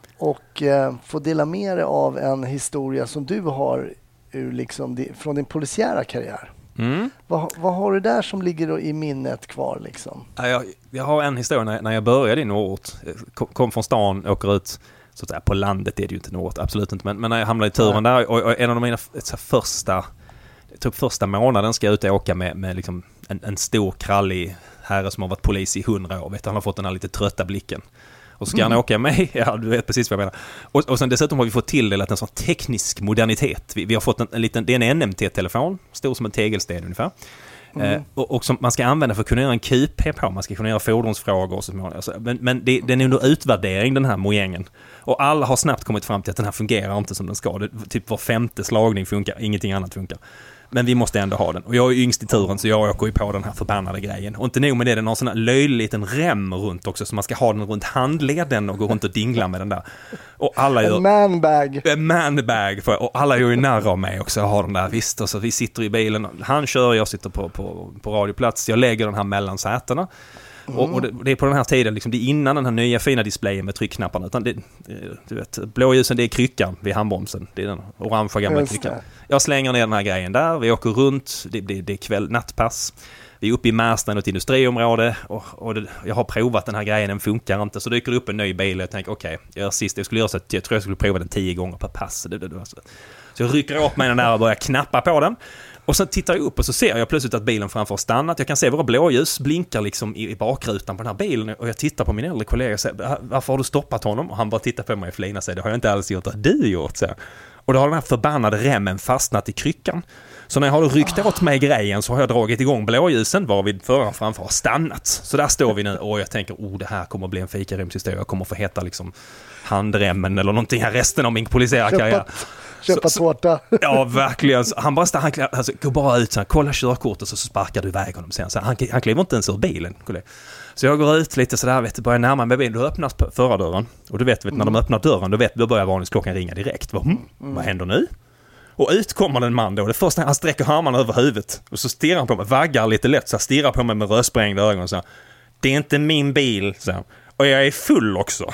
och eh, få dela med dig av en historia som du har ur, liksom, från din polisiära karriär. Mm. Vad, vad har du där som ligger i minnet kvar? Liksom? Jag, jag har en historia när, när jag började i Norrort. Kom, kom från stan, åker ut så att säga, på landet är det ju inte Norrort, absolut inte. Men, men när jag hamnade i turen Nej. där och, och en av mina så första typ första månaden ska jag ut och åka med, med liksom en, en stor krallig herre som har varit polis i hundra år. Vet, han har fått den här lite trötta blicken. Och så ska mm. han åka med. Ja, du vet precis vad jag menar. Och, och sen dessutom har vi fått tilldelat en sån teknisk modernitet. Vi, vi har fått en, en liten, det är en N M T-telefon, stor som en tegelsten ungefär. Mm. Eh, och, och som man ska använda för att kunna göra en Q P på. Man ska kunna göra fordonsfrågor och så. Alltså, men men det, den är under utvärdering, den här mojängen. Och alla har snabbt kommit fram till att den här fungerar inte som den ska. Det, typ var femte slagning funkar, ingenting annat funkar. Men vi måste ändå ha den. Och jag är yngst i turen så jag åker ju på den här förbannade grejen. Och inte nog med det, den har en sån här löjlig liten rem runt också. Så man ska ha den runt handleden och gå runt och dingla med den där. Och alla gör... En manbag. En manbag. För, och alla gör ju nära av mig också. Har den där, visst. Och så vi sitter i bilen. Han kör, jag sitter på, på, på radioplats. Jag lägger den här mellan sätena. Mm. Och, och det, det är på den här tiden, liksom, det är innan den här nya fina displayen med tryckknapparna. Utan det, du vet, blåljusen, det är kryckan vid handbromsen. Det är den orangea gamla kryckan. Jag slänger ner den här grejen där. Vi åker runt. Det, det, det är kväll, nattpass. Vi är uppe i Märsta, ett industriområde. Och, och det, jag har provat den här grejen, den funkar inte. Så dyker det upp en ny bil och jag tänker, okej, okay, jag, sist, jag skulle göra så att jag tror jag skulle prova den tio gånger per pass. Det, det, det, så. så jag rycker upp mig den där och börjar knappa på den. Och så tittar jag upp och så ser jag plötsligt att bilen framför har stannat. Jag kan se våra blåljus blinkar liksom i, i bakrutan på den här bilen. Och jag tittar på min äldre kollega och säger, varför har du stoppat honom? Och han bara tittar på mig och flinar sig. Det har jag inte alls gjort, det har du gjort. Så. Och då har den här förbannade remmen fastnat i kryckan. Så när jag har ryckt åt mig grejen så har jag dragit igång blåljusen varvid föraren framför har stannat. Så där står vi nu och jag tänker, oh, det här kommer att bli en fikaremshistoria. Jag kommer att få heta liksom handremmen eller någonting här resten av min polisiära karriär. Köpa tårta. Ja, verkligen. Han bara han, alltså, går bara ut så här, kolla körkortet så sparkar du iväg honom sen. Så han, han kliver inte ens ur bilen. Så jag går ut lite så där, vet du, börjar närma mig bilen. Du öppnar förardörren. Och du vet, vet när de öppnar dörren, då vet då börjar varningsklockan ringa direkt. Vad, mm, mm. vad händer nu? Och ut kommer en man då. Det första han sträcker armarna över huvudet. Och så stirrar han på mig, vaggar lite lätt. Så stirrar på mig med rödsprängda ögon och så här, det är inte min bil, så här. Och jag är full också.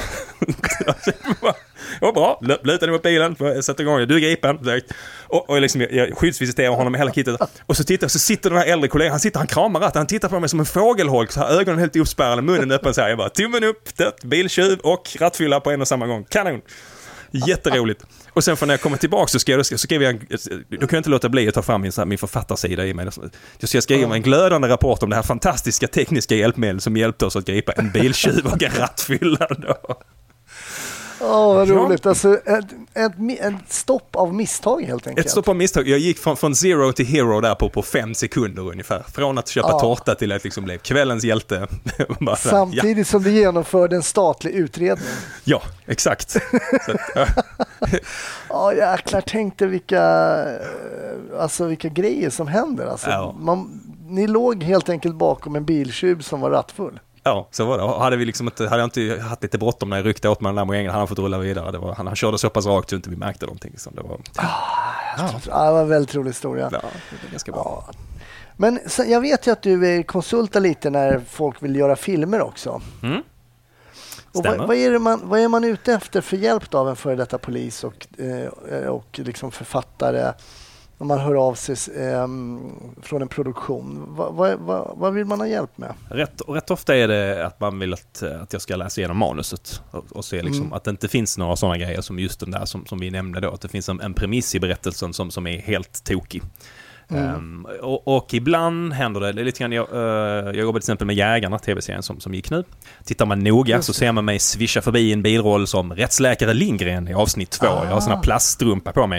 Ja, bra. Lutar mot bilen. Sätter igång. Du är gripen. Och, och liksom, jag skyddsvisiterar honom med hela kittet. Och så tittar så sitter den här äldre kollegan. Han sitter, han kramar att han tittar på mig som en fågelholk. Så här, ögonen helt uppspärrade, munnen öppen så här. Jag bara, tummen upp, dött, biltjuv och rattfylla på en och samma gång. Kanon. Jätteroligt. Och sen för när jag kommer tillbaka så, ska jag, så skriver jag en, då kan jag inte låta bli att ta fram min, min författarsida i mig. Så jag skriver en glödande rapport om det här fantastiska tekniska hjälpmedel som hjälpte oss att gripa en biltjuv och en rattfylla då. Åh, oh, vad roligt. Alltså, ett, ett, ett stopp av misstag helt enkelt. Ett stopp av misstag. Jag gick från, från zero till hero där på, på fem sekunder ungefär. Från att köpa oh. tårta till att liksom blev kvällens hjälte. Bara, samtidigt ja. som du genomförde en statlig utredning. Ja, exakt. Så, ja, oh, jäklar, tänkte vilka, alltså, vilka grejer som händer. Alltså, ja. man, ni låg helt enkelt bakom en biltjuv som var rattfull. Ja, så var det. Hade, vi liksom inte, hade jag inte haft lite bråttom när jag ryckte åt mig den där mojängen, hade han fått rulla vidare. Det var, han, han körde så pass rakt så inte vi märkte någonting. Så det, var, ja. Ah, ja. det var en väldigt rolig historia. Ja, det är ganska bra. Ja. Men så, jag vet ju att du konsultar lite när folk vill göra filmer också. Mm. Och vad, vad, är det man, vad är man ute efter för hjälp av en före detta polis och, eh, och liksom författare? Om man hör av sig eh, från en produktion. Va, va, va, vad vill man ha hjälp med? Rätt, rätt ofta är det att man vill att, att jag ska läsa igenom manuset och, och se liksom mm. att det inte finns några sådana grejer som just den där som, som vi nämnde då. Att det finns en, en premiss i berättelsen som, som är helt tokig. Mm. Um, och, och ibland händer det, det är lite grann, jag, uh, jag jobbar till exempel med Jägarna, tv-serien som, som gick nu. Tittar man noga så ser man mig svischa förbi en biroll som rättsläkare Lindgren i avsnitt två. Ah. Jag har såna plaststrumpa på mig.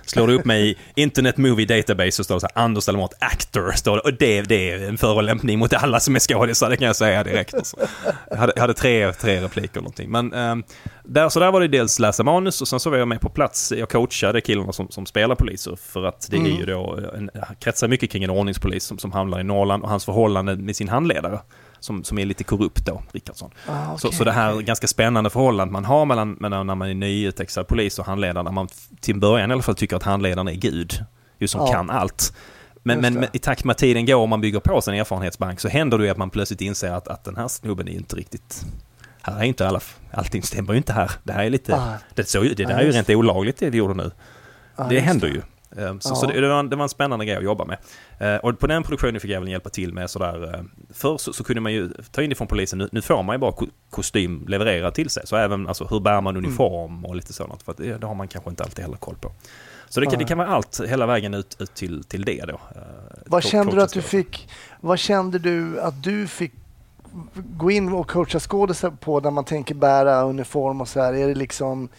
Slår du upp mig i Internet Movie Database så står det så här, Anders Delamont actor står det, och det, det är en förolämpning mot alla som är skådisar, det kan jag säga direkt. Alltså. Jag hade, jag hade tre, tre repliker eller någonting. Men um, där, så där var det dels läsa manus och sen så var jag med på plats. Jag coachade killarna som, som spelar poliser för att det mm. är ju då en, kretsar mycket kring en ordningspolis som, som hamnar i Norrland och hans förhållande med sin handledare. Som, som är lite korrupt då, Rickardsson. Ah, okay, så, så det här okay. ganska spännande förhållandet man har mellan, mellan när man är nyutexad polis och handledare, när man till början i alla fall tycker att handledaren är Gud, ju som ah. kan allt. Men, men, men i takt med tiden går och man bygger på sin erfarenhetsbank så händer det ju att man plötsligt inser att, att den här snubben är inte riktigt, här är inte alla, allting stämmer ju inte här. Det här är lite, ah. det, så, det där ah, är ju rent olagligt det vi gjorde nu. Ah, det händer det. ju. Så, så det, det, var en, det var en spännande grej att jobba med. Uh, och på den produktionen fick jag väl hjälpa till med sådär. Uh, förr så, så kunde man ju ta in det från polisen. Nu, nu får man ju bara ko- kostym levererad till sig. Så även alltså, hur bär man uniform mm. och lite sådant. För att det, det har man kanske inte alltid heller koll på. Så det, uh. det kan vara allt hela vägen ut, ut till, till det då. Uh, vad co- kände du att du fick, vad kände du att du fick gå in och coacha skådespelare på när man tänker bära uniform och så här? Är det liksom...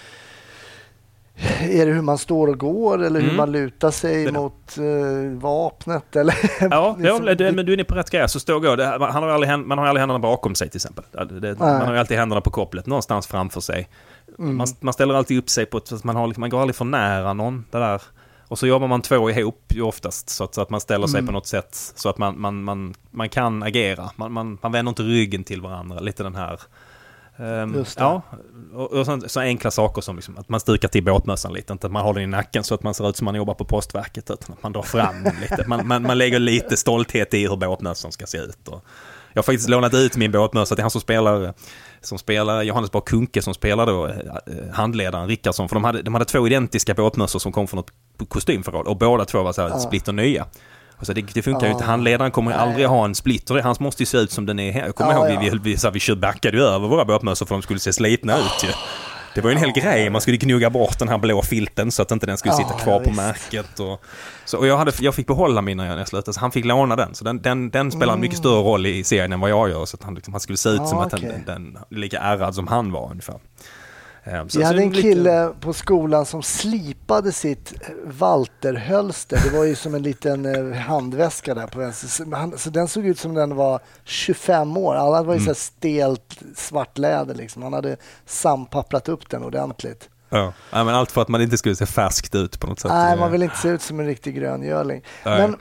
Är det hur man står och går eller hur mm. man lutar sig det mot uh, vapnet? Eller? Ja, liksom. ja det, men du är inne på rätt grej. Så står och går. Det, han har aldrig, man har aldrig händerna bakom sig till exempel. Det, man har alltid händerna på kopplet någonstans framför sig. Mm. Man, man ställer alltid upp sig på ett, man, har, man går aldrig för nära någon. Det där. Och så jobbar man två ihop ju oftast så att, så att man ställer sig mm. på något sätt så att man, man, man, man kan agera. Man, man, man vänder inte ryggen till varandra. Lite den här... Um, ja, och, och så, så enkla saker som liksom, att man stukar till båtmössan lite, inte att man håller den i nacken så att man ser ut som man jobbar på postverket, utan att man drar fram lite, man, man, man lägger lite stolthet i hur båtmössan ska se ut. Och jag har faktiskt lånat ut min båtmössa till han som spelar som spelar Johannes Bar Kunke som spelar då eh, handledaren Rickardsson, för de hade, de hade två identiska båtmössor som kom från något kostymförråd och båda två var så här, splitter nya. Så det, det funkar ju oh. inte. Handledaren kommer ju aldrig ha en splitter. Hans måste ju se ut som den är här. Jag kommer oh, ihåg, ja. vi, vi, vi, vi kör backade ju över våra båtmössor för de skulle se slitna oh. ut ju. Det var ju en hel oh. grej. Man skulle gnugga bort den här blå filten så att inte den skulle sitta oh, kvar ja, på märket. Och, så, och jag, hade, jag fick behålla mina när jag slutade. Så han fick låna den. Så den, den, den spelar en mm. mycket större roll i serien än vad jag gör. Så att han, liksom, han skulle se ut oh, som att okay. den, den lika ärrad som han var ungefär. Så, jag hade en kille lite... på skolan som slipade sitt Walter-hölster. Det var ju som en liten handväska där på vänster. Så den såg ut som den var tjugofem år. Alla var ju mm. så här stelt svart läder liksom. Han hade sampapplat upp den ordentligt. Ja. Ja, men allt för att man inte skulle se färskt ut på något sätt. Nej, man vill inte se ut som en riktig gröngörling. Men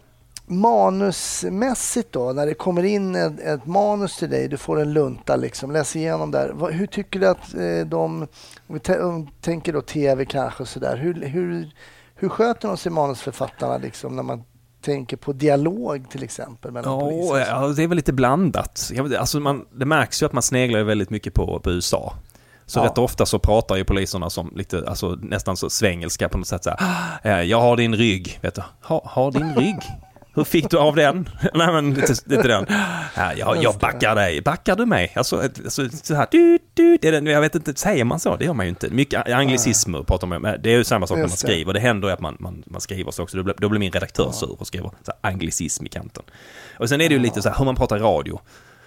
manusmässigt då, när det kommer in ett, ett manus till dig, du får en lunta liksom, läs igenom där. Hur tycker du att eh, de, om vi t- om tänker då tv kanske sådär, hur, hur, hur sköter de sig manusförfattarna liksom när man tänker på dialog till exempel mellan oh, poliser? Ja, det är väl lite blandat. Alltså man, det märks ju att man sneglar väldigt mycket på, på U S A. Så ja. rätt ofta så pratar ju poliserna som lite, alltså nästan så svengelska på något sätt så här, jag har din rygg, vet du. Ha, har din rygg? Hur fick du av den? Nej men det är inte den. Ja, jag, jag backar dig. Backar du mig? Alltså, alltså så här, du, du, det är det, jag vet inte, säger man så? Det gör man ju inte. Mycket anglicismer pratar man om. Det är ju samma sak när man skriver. Det händer ju att man, man, man skriver så också. Då blir, då blir min redaktör sur och skriver så här, anglicism i kanten. Och sen är det ju lite så här, hur man pratar i radio.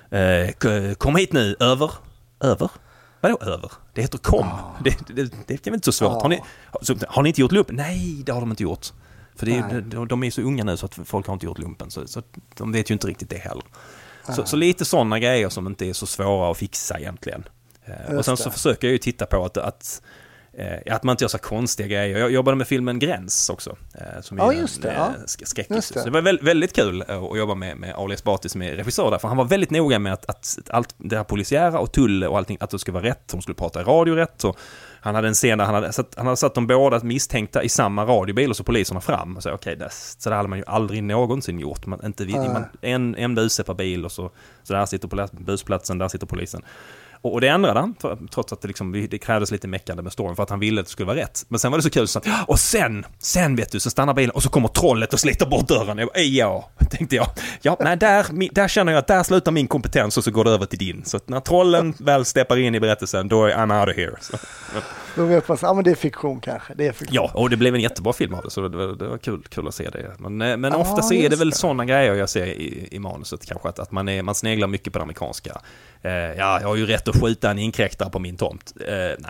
Eh, kom hit nu, över. Över? Vadå över? Det heter kom. Det, det, det, det är väl inte så svårt. Har ni, så, har ni inte gjort lumpen? Nej, det har de inte gjort. För det är, de, de är så unga nu så att folk har inte gjort lumpen. Så, så de vet ju inte riktigt det heller. Så, så lite sådana grejer som inte är så svåra att fixa egentligen. Eh, och sen så försöker jag ju titta på att, att, eh, att man inte gör så konstiga grejer. Jag jobbade med filmen Gräns också. Eh, som är ja, just det. En, ja. skräckis. Så det var väldigt, väldigt kul att jobba med, med Ali Esbati som är regissör där. För han var väldigt noga med att, att allt det här polisiära och tull och allting, att det skulle vara rätt. De skulle prata i radio rätt och han hade en scen där han hade satt, han hade satt de båda misstänkta i samma radiobil och så poliserna fram och så okej, okay, så det hade man ju aldrig någonsin gjort. Man, inte vid, man, en, en buse per bil och så, så där sitter på busplatsen, där sitter polisen. Och, och det ändrade han, trots att det, liksom, det krävdes lite meckande med storm för att han ville att det skulle vara rätt. Men sen var det så kul så att, och sen, sen vet du, så stannar bilen och så kommer trollet och sliter bort dörren. Jag bara, ja, tänkte jag. Ja, nej, där, där känner jag att där slutar min kompetens och så går det över till din. Så att när trollen väl steppar in i berättelsen, då är I'm out of here. Så. Då vet man, ja men det är fiktion kanske. Det är fiktion. Ja, och det blev en jättebra film av det, så det var, det var kul, kul att se det. Men, men ah, ofta så är det väl sådana grejer jag ser i, i manuset kanske, att, att man, är, man sneglar mycket på det amerikanska. Eh, ja, jag har ju rätt att skjuta en inkräktare på min tomt. Eh, nej,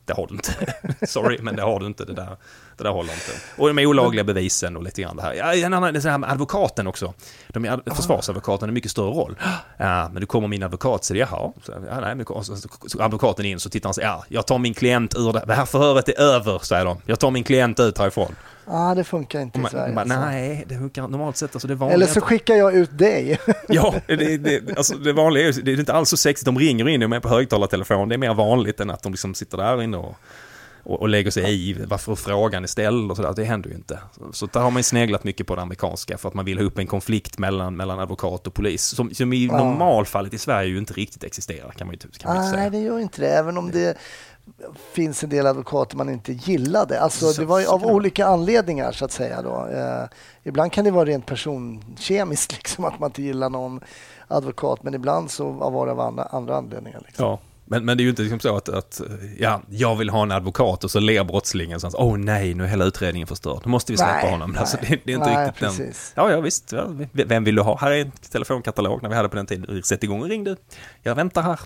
det har du inte. Sorry, men det har du inte. Det där, det där håller inte. Och de olagliga bevisen och lite grann det här. Ja, en annan, det här med advokaten också. De är, försvarsadvokaten är mycket större roll. Ja, men du kommer min advokat, så det jaha. Så, ja, nej, men, så, så, så advokaten in, så tittar han så ja, jag tar min klient ur det. Det här förhöret är över, säger de. Jag tar min klient ut härifrån. Ja, ah, det funkar inte i Sverige. Man, alltså. Nej, det funkar normalt sett. Alltså det vanliga. Eller så skickar jag ut dig. Ja, det, det, alltså det vanliga är, det är inte alls så sexigt. De ringer in med på högtalartelefon. Det är mer vanligt än att de liksom sitter där inne och, och, och lägger sig i varför frågan är ställd och sådär. Det händer ju inte. Så, så där har man sneglat mycket på det amerikanska för att man vill ha upp en konflikt mellan, mellan advokat och polis. Som, som i ja. normalfallet i Sverige ju inte riktigt existerar, kan man ju, kan man ah, inte säga. Nej, det gör inte det. Även om det finns en del advokater man inte gillade. Alltså så, det var ju av så. olika anledningar så att säga då. Eh, ibland kan det vara rent personkemiskt liksom att man inte gillar någon advokat, men ibland så var det av andra, andra anledningar. Liksom. Ja. Men, men det är ju inte liksom så att, att ja, jag vill ha en advokat och så ler brottslingen så att åh oh, nej, nu är hela utredningen förstörd. Nu måste vi släppa nej, honom. Nej, alltså, det, det är inte nej, riktigt precis. Den. Ja, ja, visst. Ja, vem vill du ha? Här är en telefonkatalog när vi hade på den tiden. Sätt igång och ring du. Jag väntar här.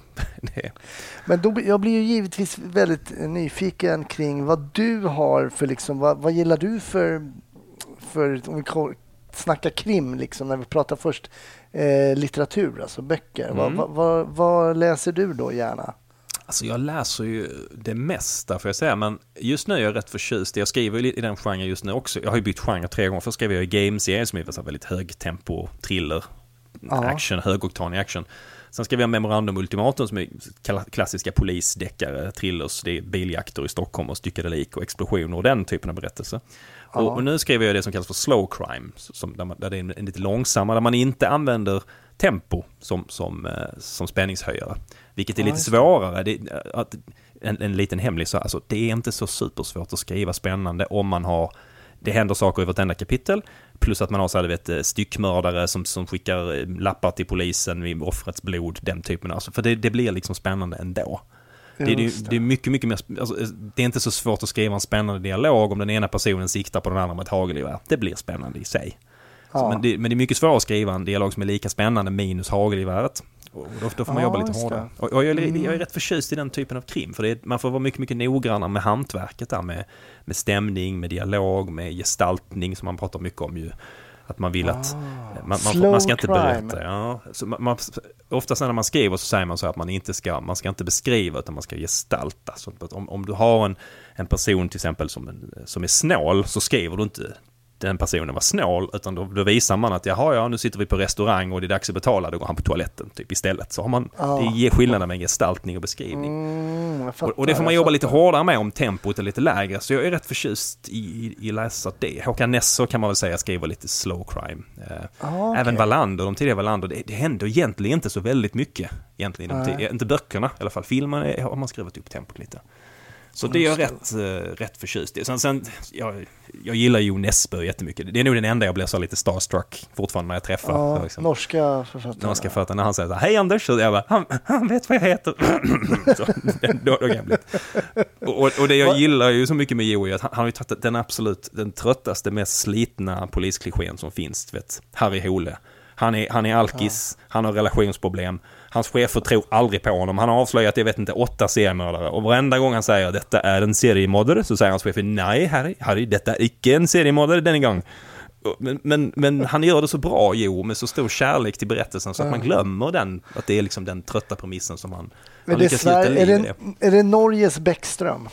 Men då, jag blir ju givetvis väldigt nyfiken kring vad du har för liksom, vad, vad gillar du för, för om vi snackar krim liksom, när vi pratar först eh, litteratur, alltså böcker. Mm. Vad, vad, vad läser du då gärna? Alltså jag läser ju det mesta får jag säga, men just nu är jag rätt förtjust. Jag skriver i den genren just nu också. Jag har ju bytt genre tre gånger. Först skrev jag i games-serien som är väldigt hög tempo, thriller, ja. action, högoktanig action. Sen skrev jag Memorandum Ultimatum som är klassiska polisdeckare, thrillers, det är biljakter i Stockholm och styckade lik och explosioner och den typen av berättelser. Ja. Och, och nu skriver jag det som kallas för slow crime, som, där, man, där det är en, en lite långsammare, där man inte använder tempo som, som, som spänningshöjare. Vilket är ja, lite svårare. Det, att, en, en liten hemlig så alltså, det är inte så supersvårt att skriva spännande om man har, det händer saker i vartenda kapitel, plus att man har så här, vet, styckmördare som, som skickar lappar till polisen vid offrets blod, den typen. Alltså, för det, det blir liksom spännande ändå. Det, det, det är mycket, mycket mer, alltså, det är inte så svårt att skriva en spännande dialog om den ena personen siktar på den andra med ett hagelgevär. Det blir spännande i sig. Ja. Så, men, det, men det är mycket svårare att skriva en dialog som är lika spännande minus hagelgeväret. Och då, då får man ja, jobba lite hårdare. Och, och jag, jag är rätt förtjust i den typen av krim. För det är, man får vara mycket, mycket noggrannare med hantverket där. Med, med stämning, med dialog, med gestaltning som man pratar mycket om ju. Att man vill att... Ah, man, man, man ska inte berätta. Ja. Så man, man, oftast när man skriver så säger man så att man inte ska, man ska inte beskriva utan man ska gestalta. Så att om, om du har en, en person till exempel som, en, som är snål så skriver du inte den personen var snål, utan då, då visar man att jaha, ja, nu sitter vi på restaurang och det är dags att betala, då går han på toaletten typ istället. Så har man, oh. det ger skillnaden med en gestaltning och beskrivning. Mm, fattar, och, och det får man jobba lite hårdare med om tempot är lite lägre, så jag är rätt förtjust i, i, i läsa det. Håkan Nesser kan man väl säga skriver lite slow crime. Eh, oh, okay. Även Wallander, de tidigare Wallander, det, det händer egentligen inte så väldigt mycket. Egentligen, de t- inte böckerna i alla fall. Filmen är, har man skrivit upp tempot lite. Så det är jag rätt, äh, rätt förtjust i. Sen, sen, jag, jag gillar ju Nesbø jättemycket. Det är nog den enda jag blir så lite starstruck fortfarande när jag träffar. Ja, liksom. Norska författare. Norska författare. När han säger så här, hej Anders. Så jag bara, han, han vet vad jag heter. så, då, då kan jag bli. Och, och, och det jag gillar ju så mycket med Joey är att han, han har ju tagit den absolut, den tröttaste, mest slitna polisklichén som finns. Vet, Harry Hole. Han är, han är alkis, ja. Han har relationsproblem. Hans chefer tror aldrig på honom. Han har avslöjat, jag vet inte, åtta seriemördare. Och varenda gång han säger detta är en seriemördare så säger hans chefer, nej Harry, Harry, detta är icke en seriemördare den gång. Men, men, men han gör det så bra, jo, med så stor kärlek till berättelsen så att man glömmer den, att det är liksom den trötta premissen som han, han lyckas hitta liv i det. Är det Norges Bäckström?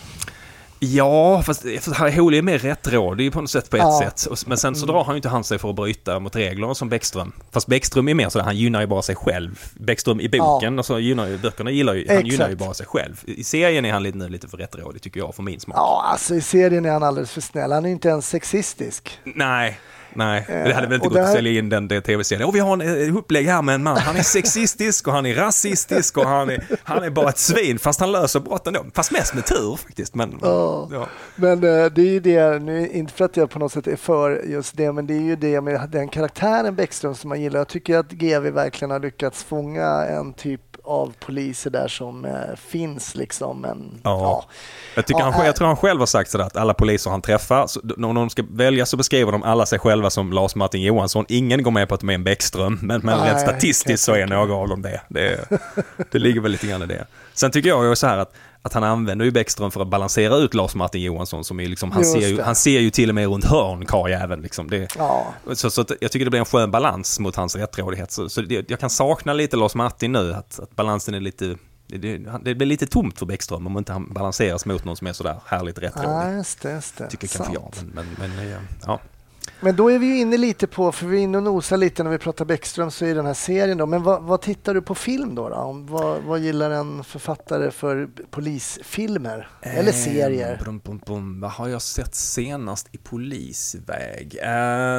Ja, fast Harry Hole är mer rättrådig på något sätt på ett ja. sätt. Men sen så drar han ju inte han sig för att bryta mot reglerna som Bäckström. Fast Bäckström är mer så att han gynnar ju bara sig själv. Bäckström i boken, ja. och så gynnar ju, böckerna gillar ju, han Exakt. gynnar ju bara sig själv. I serien är han lite, nu lite för rättrådig tycker jag, för min smak. Ja, alltså i serien är han alldeles för snäll. Han är inte ens sexistisk. Nej. Nej, det hade väl inte gått att sälja in den, den tv-serien. Och vi har en upplägg här med en man. Han är sexistisk och han är rasistisk och han är, han är bara ett svin. Fast han löser brotten då. Fast mest med tur faktiskt. Men, oh. ja. men det är ju det, nu, inte för att jag på något sätt är för just det, men det är ju det med den karaktären Bäckström som man gillar. Jag tycker att G V verkligen har lyckats fånga en typ av poliser där som eh, finns liksom. Men, ja. Ja. Jag, tycker ja, han, jag tror han själv har sagt sådär att alla poliser han träffar, så, när de ska välja så beskriver de alla sig själva som Lars Martin Johansson. Ingen går med på att de är en Bäckström, men, men Nej, rent statistiskt så är några av dem det. Det, det ligger väl lite grann i det. Sen tycker jag ju så här att att han använder ju Bäckström för att balansera ut Lars Martin Johansson som är liksom, han, Just ser ju, det. han ser ju till och med runt hörn karljäveln liksom. Det, Ja. så, så att jag tycker det blir en skön balans mot hans rättrådighet. Så, så det, jag kan sakna lite Lars Martin nu, att, att balansen är lite... Det, det blir lite tomt för Bäckström om inte han balanseras mot någon som är sådär härligt rättrådig. Ja, just det, just det. Tycker kanske jag. Men, men, men, ja. Men då är vi ju inne lite på, för vi är inne och nosar lite när vi pratar Bäckström så är den här serien då. Men vad, vad tittar du på film då? då? Om, vad, vad gillar en författare för polisfilmer? Eller serier? Eh, bum, bum, bum. Vad har jag sett senast i polisväg? Eh,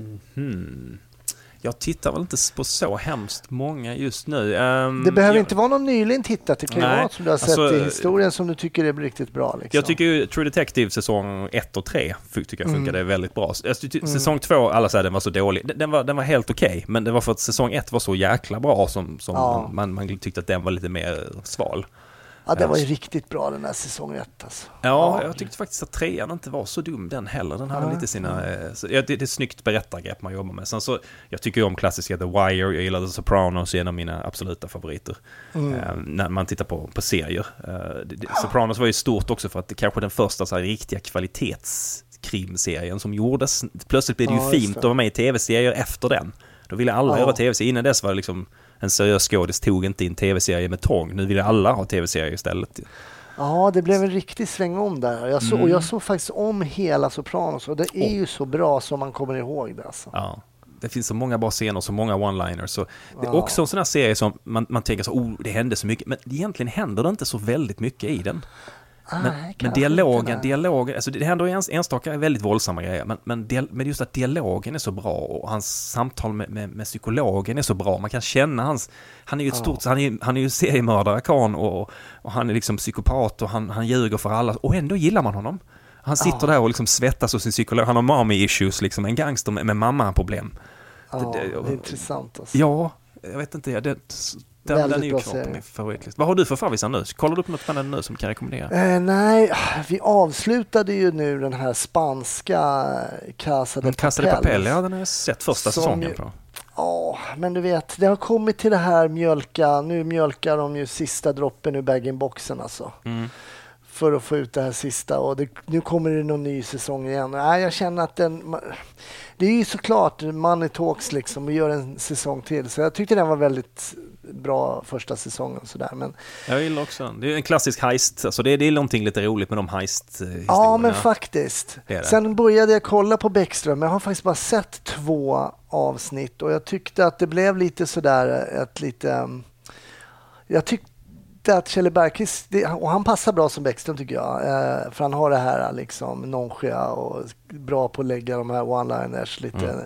hmm. Jag tittar väl inte på så hemskt många just nu. Um, det behöver jag, inte vara någon nyligen tittat. Det kan ju vara som du har sett alltså, i historien som du tycker är riktigt bra. Liksom. Jag tycker ju True Detective säsong ett och tre tycker jag funkade mm. väldigt bra. Alltså, mm. Säsong två, alla säger den var så dålig. Den var, den var helt okej, okay, men det var för att säsong ett var så jäkla bra som, som ja. man, man tyckte att den var lite mer sval. Ja, det var ju riktigt bra den här säsong ett. Alltså. Ja, ja, jag tyckte faktiskt att trean inte var så dum den heller. Den hade ja. lite sina... Eh, så, ja, det, det är snyggt berättargrepp man jobbar med. Sen så, jag tycker ju om klassiska The Wire, jag gillar The Sopranos, en av mina absoluta favoriter. Mm. Eh, när man tittar på, på serier. Eh, det, det, Sopranos var ju stort också för att det kanske den första så här, riktiga kvalitetskrimserien som gjordes. Plötsligt blev det ju ja, fint att vara med i tv-serier efter den. Då ville alla ja. göra tv-serier. Innan dess var det liksom... En seriös skådis tog inte in tv-serie med tång. Nu vill alla ha tv-serier istället. Ja, det blev en riktig sväng om där. Jag så, mm. Och jag såg faktiskt om hela Sopranos. Och det är oh. ju så bra som man kommer ihåg det. Alltså. Ja, det finns så många bra scener, så många one-liners. Så det är ja. också en sån här serie som man, man tänker så, oh, det hände så mycket. Men egentligen händer det inte så väldigt mycket i den. Men, ah, men dialogen, dialogen alltså det händer ens, enstaka väldigt våldsamma grejer, men, men, dial, men just att dialogen är så bra och hans samtal med, med, med psykologen är så bra. Man kan känna hans, han är ju ett stort, oh. han är, han är ju seriemördare kan och, och han är liksom psykopat och han, han ljuger för alla och ändå gillar man honom. Han sitter oh. där och liksom svettas hos sin psykolog. Han har mommy issues, liksom en gangster med, med mamma-problem. Oh, det, det, det är intressant alltså. Ja, jag vet inte, det, Den, den är ju kvar på min favoritlist. Vad har du för favvisar nu? Kollar du på något spännande nu som kan rekommendera? Eh, nej, vi avslutade ju nu den här spanska Casa de Papel. Casa de Papel, ja, den har jag sett första som säsongen på. Ja, men du vet, det har kommit till det här mjölka, nu mjölkar de ju sista droppen ur bag-in-boxen alltså. Mm. För att få ut det här sista och det, nu kommer det någon ny säsong igen. Nej, jag känner att den... Det är ju såklart Money Talks liksom och gör en säsong till. Så jag tyckte den var väldigt bra första säsongen. Sådär. Men, jag gillar också den. Det är en klassisk heist. Alltså det, är, det är någonting lite roligt med de heist-historierna. Ja, men faktiskt. Det det. Sen började jag kolla på Bäckström. Men jag har faktiskt bara sett två avsnitt. Och jag tyckte att det blev lite sådär ett lite... Jag tyckte att Kjell Bergqvist, och han passar bra som Bäckström tycker jag, för han har det här liksom nonchia och bra på att lägga de här one-liners lite. Mm.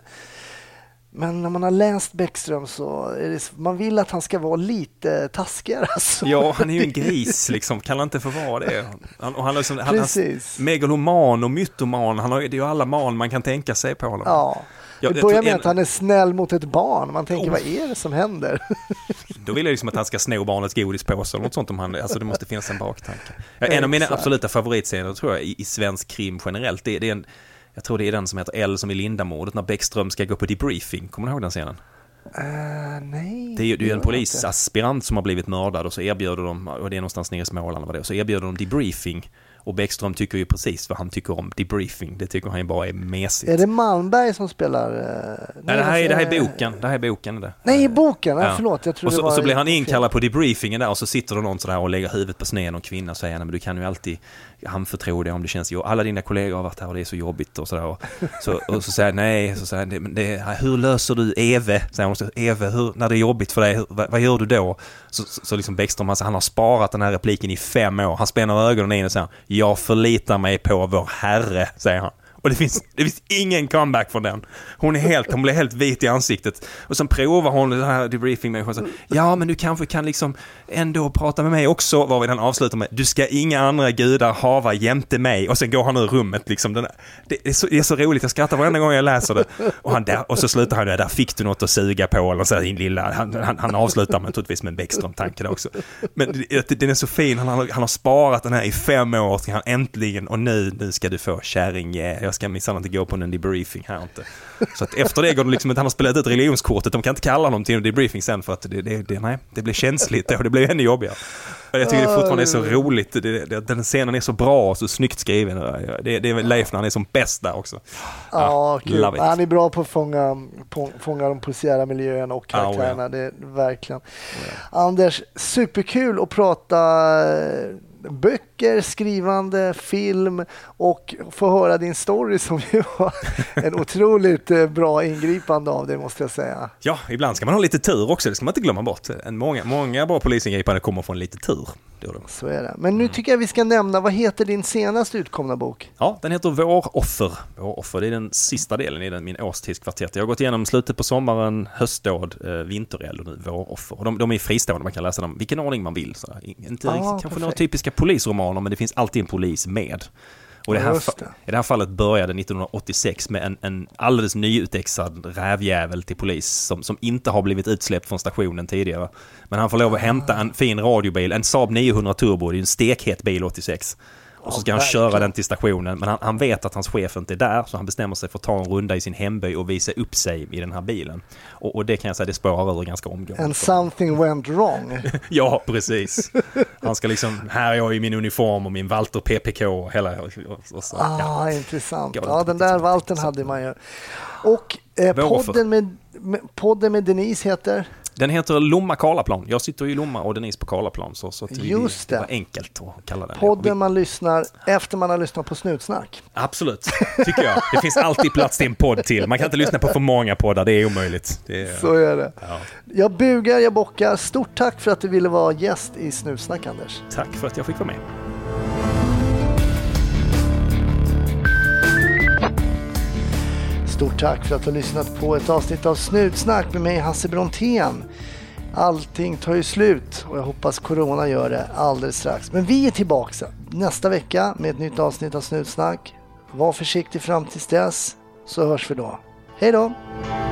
Men när man har läst Bäckström så är det, man vill att han ska vara lite taskigare. Alltså. Ja, han är ju en gris liksom, kan han inte få vara det? Han, och han är liksom, han, han, megaloman och mytoman, han har, det är ju alla man man kan tänka sig på honom. Ja. Det börjar med en... att han är snäll mot ett barn. Man tänker, oh. vad är det som händer? Då vill jag liksom att han ska sno barnets godispåse eller något sånt. Om han, alltså det måste finnas en baktanke. Ja, en av mina absoluta favoritscener tror jag i, i svensk krim generellt, det, det är en, jag tror det är den som heter L som i Lindamordet när Bäckström ska gå på debriefing. Kommer du ihåg den scenen? Uh, nej. Det är ju det är en polisaspirant som har blivit mördad och så erbjuder de, och det är någonstans nere i Småland, vad det är, och så erbjuder de debriefing. Och Bäckström tycker ju precis vad han tycker om debriefing. Det tycker han bara är mesigt. Är det Malmberg som spelar? Uh, nej, det här är, det här är boken. Det här är boken. Det. Nej, boken. Ja. Förlåt. Jag tror och så, det var och så blir han inkallad på debriefingen där och så sitter det någon sådär och lägger huvudet på sned och kvinna och säger, men du kan ju alltid han förtror dig om det känns jo. Alla dina kollegor har varit här och det är så jobbigt och sådär. Och så, och så säger nej, så säger det, det, hur löser du Eve? Säger hon, Eve, hur, när det är jobbigt för dig, hur, vad, vad gör du då? Så, så, så liksom Bäckström, alltså, han har sparat den här repliken i fem år. Han spänner ögonen in och säger, jag förlitar mig på vår herre, säger han. Och det finns, det finns ingen comeback från den. Hon är helt, hon blir helt vit i ansiktet. Och sen provar hon den här debriefing med och säger, ja men du kanske kan liksom ändå prata med mig också. Vad vi den avslutar med, du ska inga andra gudar hava jämte mig. Och sen går han ur rummet liksom. Den, det, är så, det är så roligt, jag skrattar varenda gång jag läser det. Och, han där, och så slutar han där, där fick du något att suga på. Eller så din lilla, han, han, han avslutar med naturligtvis med en Bäckström-tanke också. Men det, den är så fin, han har, han har sparat den här i fem år. Han äntligen, och nu, nu ska du få kärring, jag ska minsann inte gå på en debriefing här inte. Så att efter det går det liksom att han har spelat ut religionskortet. De kan inte kalla honom till en debriefing sen för att det, det, det, nej, det blir känsligt och det blir ännu jobbigare. Jag tycker det fortfarande är så roligt. Det, det, den scenen är så bra och så snyggt skriven. Det, det är Leif när han är som bäst där också. Ja, kul. Han är bra på att fånga, på, fånga de polisiära miljöerna och karaktärerna. Ja, ja. Det är verkligen. Ja. Anders, superkul att prata böcker, skrivande, film och få höra din story som ju var en otroligt bra ingripande av det, måste jag säga. Ja, ibland ska man ha lite tur också, det ska man inte glömma bort. En många, många bra polisingripande kommer från lite tur. Så är det. Men nu tycker jag vi ska nämna, vad heter din senaste utkomna bok? Ja, den heter Våroffer. Våroffer, det är den sista delen i den, min årstidskvartett. Jag har gått igenom slutet på sommaren, höstdåd, eh, vintereld och nu Våroffer. Och de, de är fristående, man kan läsa dem vilken ordning man vill. Så inte ah, kanske perfekt. Några typiska polisromaner, men det finns alltid en polis med. Och det här, det. I det här fallet började nittonhundraåttiosex med en, en alldeles nyutexad rävjävel till polis som, som inte har blivit utsläppt från stationen tidigare. Men han får lov att hämta en fin radiobil, en Saab niohundra Turbo, det är en stekhet bil åttiosex. Och så ska han köra den till stationen, men han, han vet att hans chef inte är där, så han bestämmer sig för att ta en runda i sin hemby och visa upp sig i den här bilen. Och, och det kan jag säga, det spårar över ganska omgående. And something went wrong. Ja, precis. Han ska liksom, här är jag i min uniform och min Walter P P K och hela... Och, och så, ah, ja. Intressant. Ja, den där Waltern hade man ju. Och eh, podden, med, med, podden med Denise heter... Den heter Lomma Karlaplan. Jag sitter i Lomma och Denise på Karlaplan. Så, så just det. Det var enkelt att kalla den. Podden man lyssnar efter man har lyssnat på Snutsnack. Absolut, tycker jag. Det finns alltid plats till en podd till. Man kan inte lyssna på för många poddar, det är omöjligt. Det är, så är det. Ja. Jag bugar, jag bockar. Stort tack för att du ville vara gäst i Snutsnack, Anders. Tack för att jag fick vara med. Stort tack för att du har lyssnat på ett avsnitt av Snutsnack med mig, Hasse Brontén. Allting tar ju slut och jag hoppas corona gör det alldeles strax. Men vi är tillbaka nästa vecka med ett nytt avsnitt av Snutsnack. Var försiktig fram tills dess, så hörs vi då. Hej då!